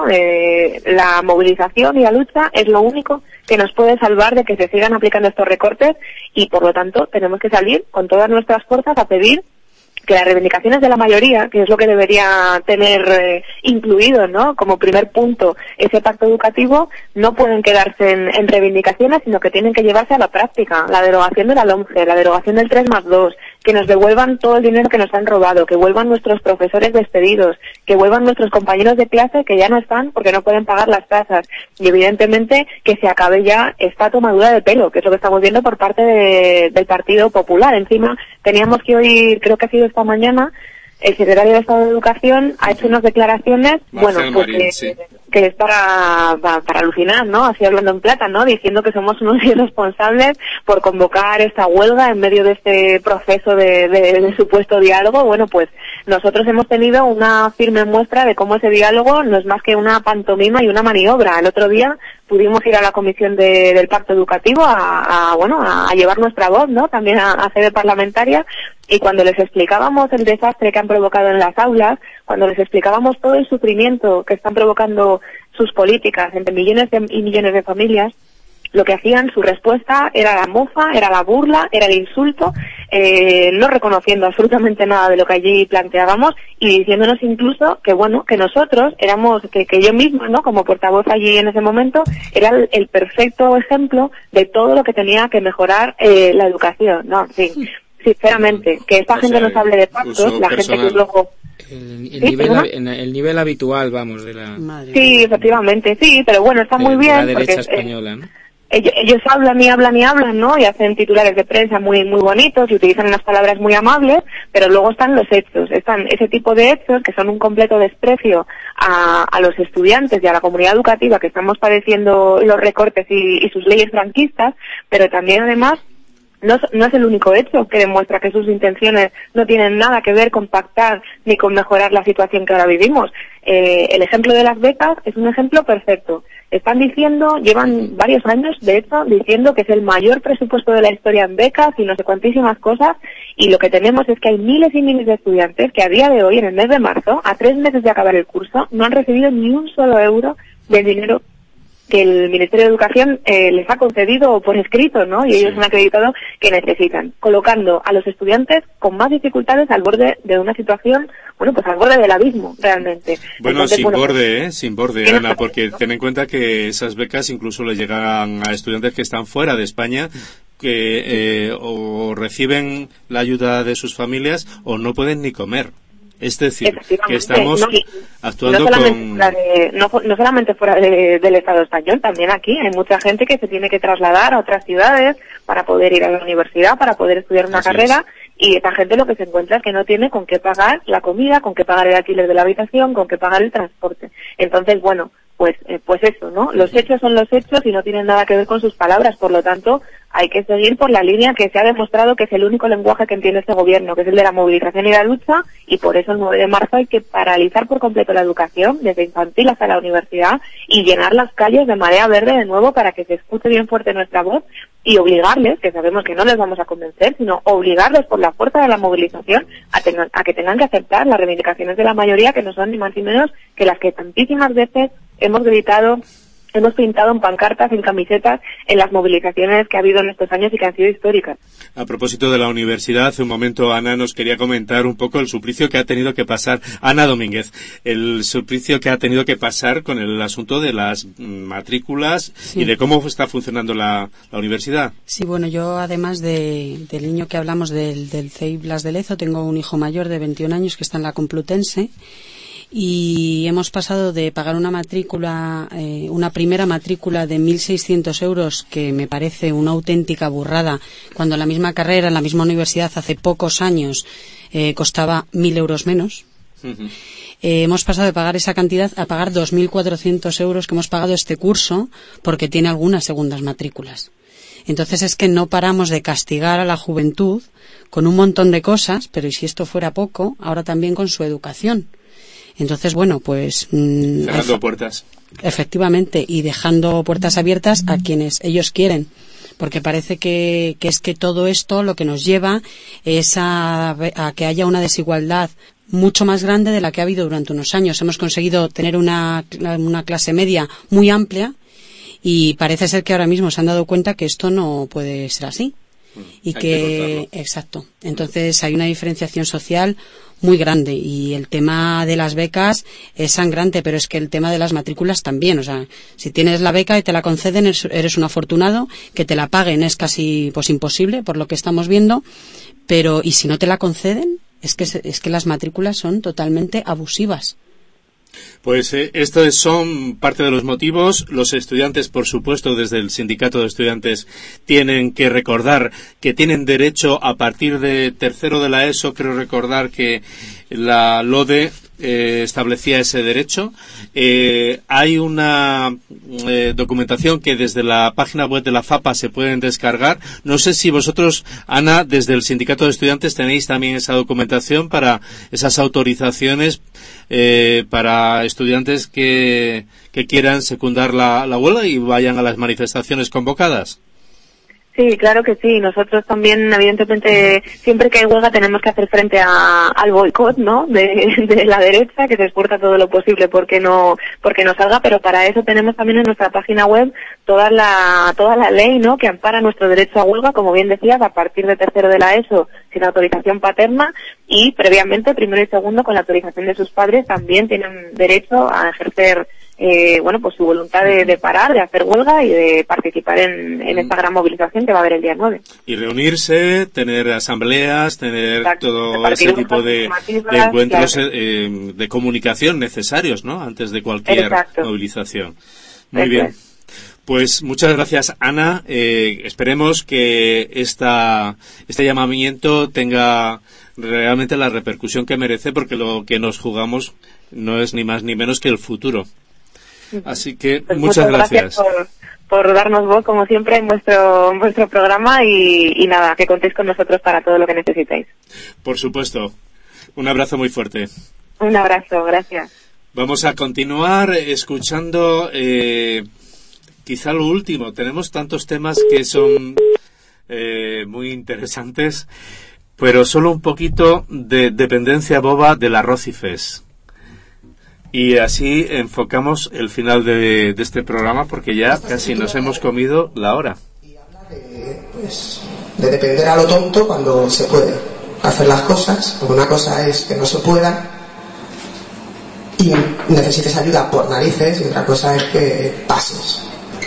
La movilización y la lucha es lo único que nos puede salvar de que se sigan aplicando estos recortes, y por lo tanto tenemos que salir con todas nuestras fuerzas a pedir que las reivindicaciones de la mayoría, que es lo que debería tener incluido, ¿no?, como primer punto ese pacto educativo, no pueden quedarse en reivindicaciones, sino que tienen que llevarse a la práctica. La derogación de la LOMCE, la derogación del 3+2, que nos devuelvan todo el dinero que nos han robado, que vuelvan nuestros profesores despedidos, que vuelvan nuestros compañeros de clase que ya no están porque no pueden pagar las tasas, y evidentemente que se acabe ya esta tomadura de pelo, que es lo que estamos viendo por parte del Partido Popular. Encima teníamos que oír, creo que ha sido esta mañana, el secretario de Estado de Educación ha hecho unas declaraciones, que es para alucinar, ¿no? Así hablando en plata, ¿no?, diciendo que somos unos irresponsables por convocar esta huelga en medio de este proceso de supuesto diálogo. Pues nosotros hemos tenido una firme muestra de cómo ese diálogo no es más que una pantomima y una maniobra. El otro día pudimos ir a la comisión del pacto educativo a llevar nuestra voz, ¿no?, también a sede parlamentaria, y cuando les explicábamos el desastre que han provocado en las aulas, cuando les explicábamos todo el sufrimiento que están provocando sus políticas entre millones y millones de familias, lo que hacían, su respuesta era la mofa, era la burla, era el insulto, no reconociendo absolutamente nada de lo que allí planteábamos y diciéndonos incluso que bueno, que nosotros éramos, que yo misma, ¿no?, como portavoz allí en ese momento, era el perfecto ejemplo de todo lo que tenía que mejorar la educación, ¿no? Sí, sinceramente, que esta gente nos hable de pactos, la gente que luego... El nivel habitual, vamos, de la... Sí, efectivamente, sí, pero bueno, está muy bien. La derecha española, ¿no? Ellos hablan y hablan y hablan, ¿no? Y hacen titulares de prensa muy muy bonitos y utilizan unas palabras muy amables, pero luego están los hechos, están ese tipo de hechos que son un completo desprecio a los estudiantes y a la comunidad educativa que estamos padeciendo los recortes y sus leyes franquistas, pero también además no es el único hecho que demuestra que sus intenciones no tienen nada que ver con pactar ni con mejorar la situación que ahora vivimos. El ejemplo de las becas es un ejemplo perfecto. Están diciendo, llevan varios años, de hecho, diciendo que es el mayor presupuesto de la historia en becas y no sé cuantísimas cosas, y lo que tenemos es que hay miles y miles de estudiantes que a día de hoy, en el mes de marzo, a 3 meses de acabar el curso, no han recibido ni un solo euro del dinero que el Ministerio de Educación les ha concedido por escrito, ¿no? Y ellos han acreditado que necesitan, colocando a los estudiantes con más dificultades al borde de una situación, bueno, pues al borde del abismo, realmente. Bueno, entonces, sin borde, Ana, porque ten en cuenta que esas becas incluso le llegan a estudiantes que están fuera de España, que o reciben la ayuda de sus familias o no pueden ni comer. Es decir, que estamos actuando no solamente fuera del Estado español, también aquí hay mucha gente que se tiene que trasladar a otras ciudades para poder ir a la universidad, para poder estudiar una carrera, y esta gente lo que se encuentra es que no tiene con qué pagar la comida, con qué pagar el alquiler de la habitación, con qué pagar el transporte. Entonces, bueno, pues eso, ¿no? Los hechos son los hechos y no tienen nada que ver con sus palabras, por lo tanto, hay que seguir por la línea que se ha demostrado que es el único lenguaje que entiende este gobierno, que es el de la movilización y la lucha, y por eso el 9 de marzo hay que paralizar por completo la educación, desde infantil hasta la universidad, y llenar las calles de marea verde de nuevo para que se escuche bien fuerte nuestra voz, y obligarles, que sabemos que no les vamos a convencer, sino obligarles por la fuerza de la movilización a que tengan que aceptar las reivindicaciones de la mayoría, que no son ni más ni menos que las que tantísimas veces hemos gritado, hemos pintado en pancartas, en camisetas, en las movilizaciones que ha habido en estos años y que han sido históricas. A propósito de la universidad, hace un momento Ana nos quería comentar un poco el suplicio que ha tenido que pasar, Ana Domínguez, el suplicio que ha tenido que pasar con el asunto de las matrículas y de cómo está funcionando la universidad. Sí, bueno, yo además del niño que hablamos del CEI Blas de Lezo, tengo un hijo mayor de 21 años que está en la Complutense, y hemos pasado de pagar una matrícula, una primera matrícula de 1.600 euros, que me parece una auténtica burrada, cuando la misma carrera en la misma universidad hace pocos años costaba 1.000 euros menos. Hemos pasado de pagar esa cantidad a pagar 2.400 euros que hemos pagado este curso porque tiene algunas segundas matrículas. Entonces es que no paramos de castigar a la juventud con un montón de cosas, pero y si esto fuera poco, ahora también con su educación. Entonces, bueno, pues... cerrando puertas. Efectivamente, y dejando puertas abiertas a quienes ellos quieren. Porque parece que es que todo esto lo que nos lleva es a que haya una desigualdad mucho más grande de la que ha habido durante unos años. Hemos conseguido tener una clase media muy amplia y parece ser que ahora mismo se han dado cuenta que esto no puede ser así. Y que exacto. Entonces hay una diferenciación social muy grande y el tema de las becas es sangrante, pero es que el tema de las matrículas también. O sea, si tienes la beca y te la conceden, eres un afortunado. Que te la paguen es casi pues imposible por lo que estamos viendo, pero y si no te la conceden, es que las matrículas son totalmente abusivas. Pues estos son parte de los motivos. Los estudiantes, por supuesto, desde el sindicato de estudiantes tienen que recordar que tienen derecho a partir de tercero de la ESO. Creo recordar que la LODE establecía ese derecho. Hay una documentación que desde la página web de la FAPA se pueden descargar. No sé si vosotros, Ana, desde el sindicato de estudiantes tenéis también esa documentación para esas autorizaciones para estudiantes que quieran secundar la huelga y vayan a las manifestaciones convocadas. Sí, claro que sí. Nosotros también, evidentemente, siempre que hay huelga tenemos que hacer frente al boicot, ¿no? De la derecha, que se esfuerza todo lo posible porque no salga, pero para eso tenemos también en nuestra página web toda la ley, ¿no? Que ampara nuestro derecho a huelga, como bien decías, a partir de tercero de la ESO, sin autorización paterna, y previamente, primero y segundo, con la autorización de sus padres, también tienen derecho a ejercer pues su voluntad de parar, de hacer huelga y de participar en esta gran movilización que va a haber el día 9. Y reunirse, tener asambleas, tener todo ese tipo de encuentros, claro, de comunicación necesarios, ¿no? Antes de cualquier movilización. Muy bien. Pues muchas gracias, Ana. Esperemos que este llamamiento tenga realmente la repercusión que merece, porque lo que nos jugamos no es ni más ni menos que el futuro. Así que pues muchas gracias por darnos voz, como siempre, en vuestro programa y nada, que contéis con nosotros para todo lo que necesitéis. Por supuesto. Un abrazo muy fuerte. Un abrazo, gracias. Vamos a continuar escuchando quizá lo último. Tenemos tantos temas que son muy interesantes, pero solo un poquito de dependencia boba del arroz y fes. Y así enfocamos el final de este programa, porque ya casi nos hemos comido la hora. De depender a lo tonto cuando se puede hacer las cosas, porque una cosa es que no se pueda y necesites ayuda por narices, y otra cosa es que pases.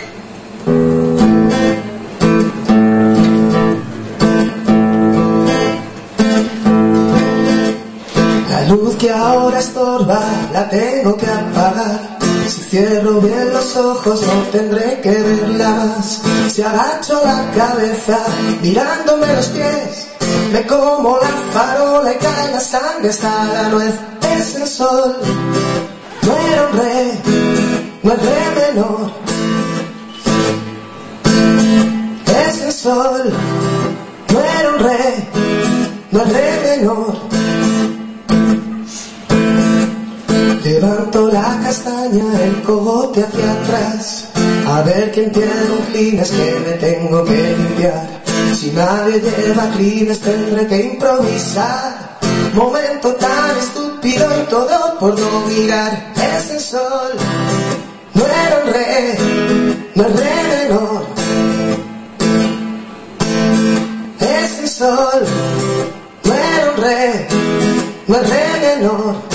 La luz que ahora estorba la tengo que apagar. Si cierro bien los ojos no tendré que verla más. Si agacho la cabeza mirándome los pies, me como la farola y cae la sangre hasta la nuez. Es el sol, no era un re, no es re menor. Es el sol, no era un re, no es re menor. Levanto la castaña, el cogote hacia atrás, a ver quién tiene un Kleenex que me tengo que limpiar. Si nadie lleva Kleenex tendré que improvisar. Momento tan estúpido y todo por no mirar. Es el sol, no era un re, no es re menor. Es el sol, no era un re, no es re menor.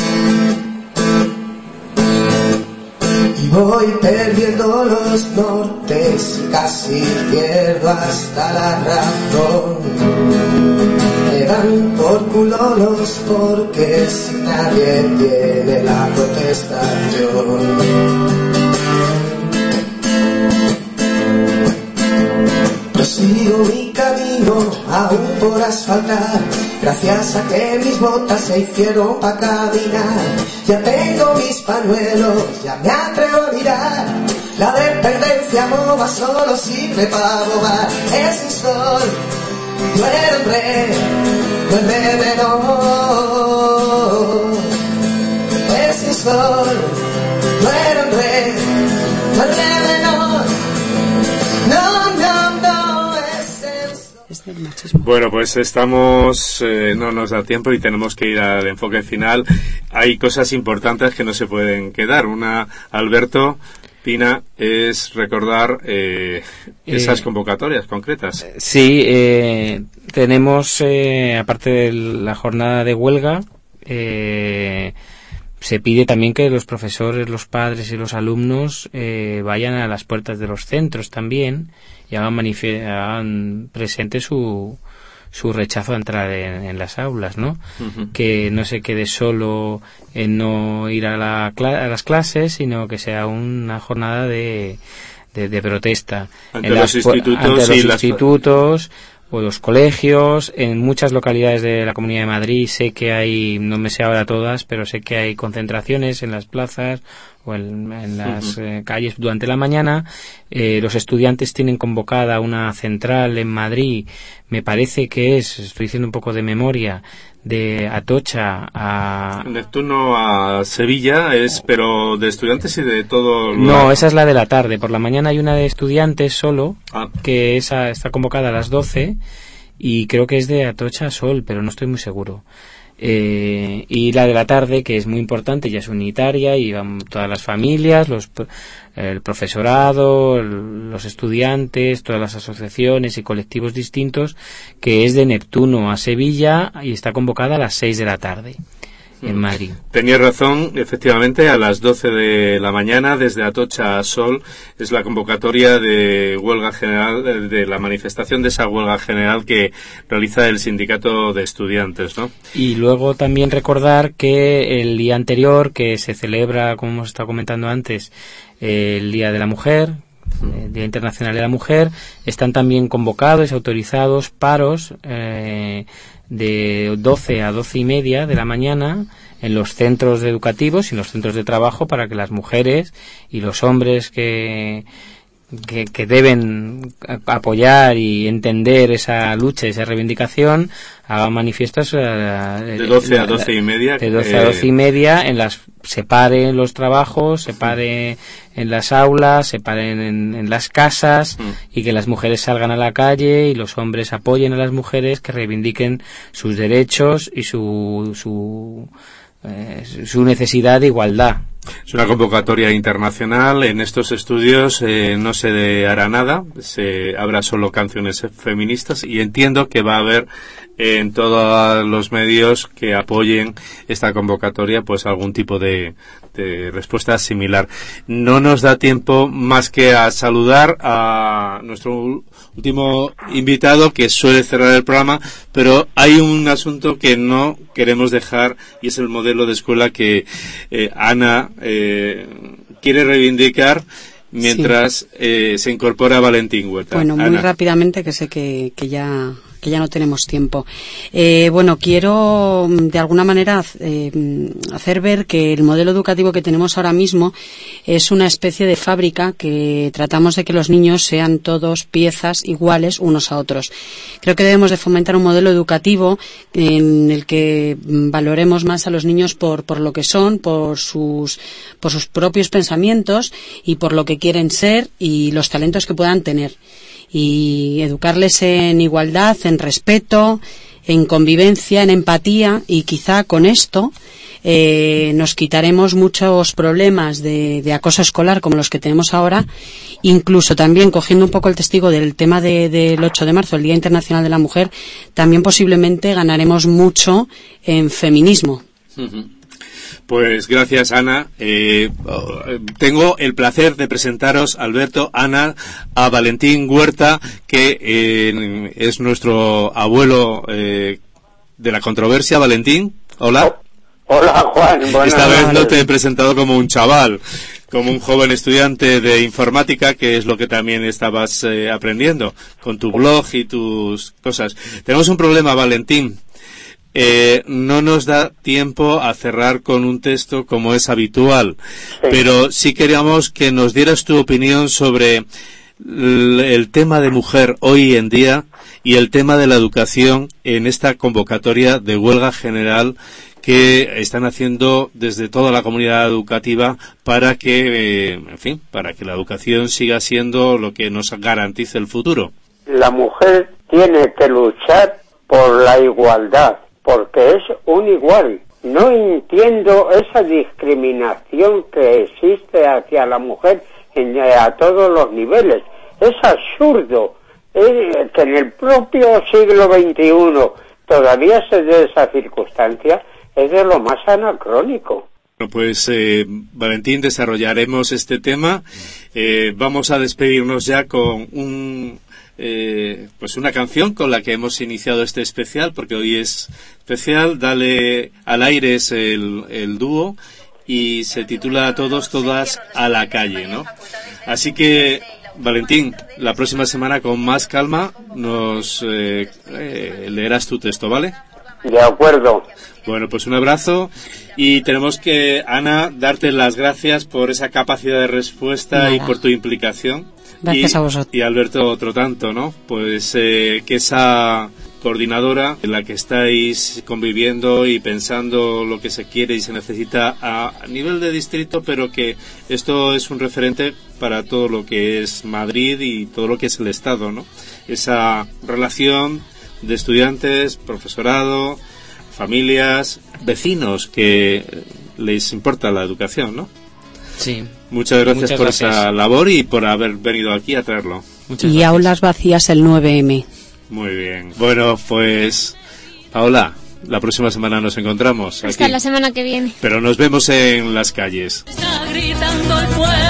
Y voy perdiendo los nortes, casi pierdo hasta la razón. Me dan por culo los porque si nadie tiene la contestación. Prosigo mi camino aún por asfaltar, gracias a que mis botas se hicieron pa' caminar. Ya tengo mis pañuelos, ya me atrevo a mirar. La dependencia boba solo sirve pa' bobar. Es el sol, no era un re, no es re menor. Es el sol, no era un re, no es re menor. No, no, no, es el sol. Bueno, pues estamos, no nos da tiempo y tenemos que ir al enfoque final. Hay cosas importantes que no se pueden quedar. Una, Alberto Pina, es recordar esas convocatorias concretas. Sí, tenemos, aparte de la jornada de huelga, se pide también que los profesores, los padres y los alumnos vayan a las puertas de los centros también y hagan presente su rechazo a entrar en las aulas, ¿no? Uh-huh. Que no se quede solo en no ir a las clases, sino que sea una jornada de protesta ante los institutos o los colegios. En muchas localidades de la Comunidad de Madrid sé que hay, no me sé ahora todas, pero sé que hay concentraciones en las plazas o en las calles durante la mañana. Los estudiantes tienen convocada una central en Madrid, me parece que estoy diciendo un poco de memoria, de Atocha a... Neptuno a Sevilla, pero de estudiantes y de todo... No, esa es la de la tarde. Por la mañana hay una de estudiantes solo, que esa está convocada a las 12, y creo que es de Atocha a Sol, pero no estoy muy seguro. Y la de la tarde, que es muy importante, ya es unitaria, y van todas las familias, el profesorado, los estudiantes, todas las asociaciones y colectivos distintos, que es de Neptuno a Sevilla y está convocada a las 6 de la tarde en Madrid. Tenía razón, efectivamente, a las 12 de la mañana, desde Atocha a Sol, es la convocatoria de huelga general, de la manifestación de esa huelga general que realiza el sindicato de estudiantes, ¿no? Y luego también recordar que el día anterior, que se celebra, como hemos estado comentando antes, el Día de la Mujer, el Día Internacional de la Mujer, están también convocados y autorizados paros de 12 a 12 y media de la mañana en los centros educativos y en los centros de trabajo, para que las mujeres y los hombres que deben apoyar y entender esa lucha, esa reivindicación, hagan manifiestos de 12 a 12 y media. De 12 a 12 y media, separen los trabajos, separen en las aulas, separen en las casas, y que las mujeres salgan a la calle y los hombres apoyen a las mujeres que reivindiquen sus derechos y su necesidad de igualdad. Es una convocatoria internacional. En estos estudios no se hará nada, habrá solo canciones feministas, y entiendo que va a haber en todos los medios que apoyen esta convocatoria pues algún tipo de respuesta similar. No nos da tiempo más que a saludar a nuestro último invitado, que suele cerrar el programa, pero hay un asunto que no queremos dejar, y es el modelo de escuela que Ana quiere reivindicar mientras se incorpora Valentín Huerta. Bueno, muy rápidamente, que sé que ya no tenemos tiempo. Bueno, quiero de alguna manera hacer ver que el modelo educativo que tenemos ahora mismo es una especie de fábrica, que tratamos de que los niños sean todos piezas iguales unos a otros. Creo que debemos de fomentar un modelo educativo en el que valoremos más a los niños por lo que son, por sus propios pensamientos y por lo que quieren ser y los talentos que puedan tener. Y educarles en igualdad, en respeto, en convivencia, en empatía, y quizá con esto nos quitaremos muchos problemas de acoso escolar como los que tenemos ahora. Incluso también, cogiendo un poco el testigo del tema del 8 de marzo, el Día Internacional de la Mujer, también posiblemente ganaremos mucho en feminismo. Pues gracias, Ana. Tengo el placer de presentaros, Alberto, Ana, a Valentín Huerta, que es nuestro abuelo de la controversia. Valentín, hola. Hola, Juan. Esta vez no te he presentado como un chaval, como un joven estudiante de informática, que es lo que también estabas aprendiendo con tu blog y tus cosas. Tenemos un problema, Valentín. No nos da tiempo a cerrar con un texto como es habitual, pero sí queríamos que nos dieras tu opinión sobre el tema de mujer hoy en día y el tema de la educación en esta convocatoria de huelga general que están haciendo desde toda la comunidad educativa para que, para que la educación siga siendo lo que nos garantice el futuro. La mujer tiene que luchar por la igualdad, porque es un igual. No entiendo esa discriminación que existe hacia la mujer a todos los niveles. Es absurdo que en el propio siglo XXI todavía se dé esa circunstancia. Es de lo más anacrónico. Bueno, pues Valentín, desarrollaremos este tema. Vamos a despedirnos ya con una canción con la que hemos iniciado este especial, porque hoy es especial. Dale al aire es el dúo y se titula Todos, Todas a la calle, ¿no? Así que, Valentín, la próxima semana con más calma nos leerás tu texto, ¿vale? De acuerdo. Bueno, pues un abrazo y tenemos que, Ana, darte las gracias por esa capacidad de respuesta y por tu implicación. Gracias a vosotros. Y Alberto, otro tanto, ¿no? Pues que esa coordinadora en la que estáis conviviendo y pensando lo que se quiere y se necesita a nivel de distrito, pero que esto es un referente para todo lo que es Madrid y todo lo que es el Estado, ¿no? Esa relación de estudiantes, profesorado, familias, vecinos que les importa la educación, ¿no? Sí. Muchas gracias por esa labor y por haber venido aquí a traerlo. Y aulas vacías el 9M. Muy bien. Bueno, pues Paola, la próxima semana nos encontramos. Hasta aquí. La semana que viene. Pero nos vemos en las calles. Está gritando el pueblo.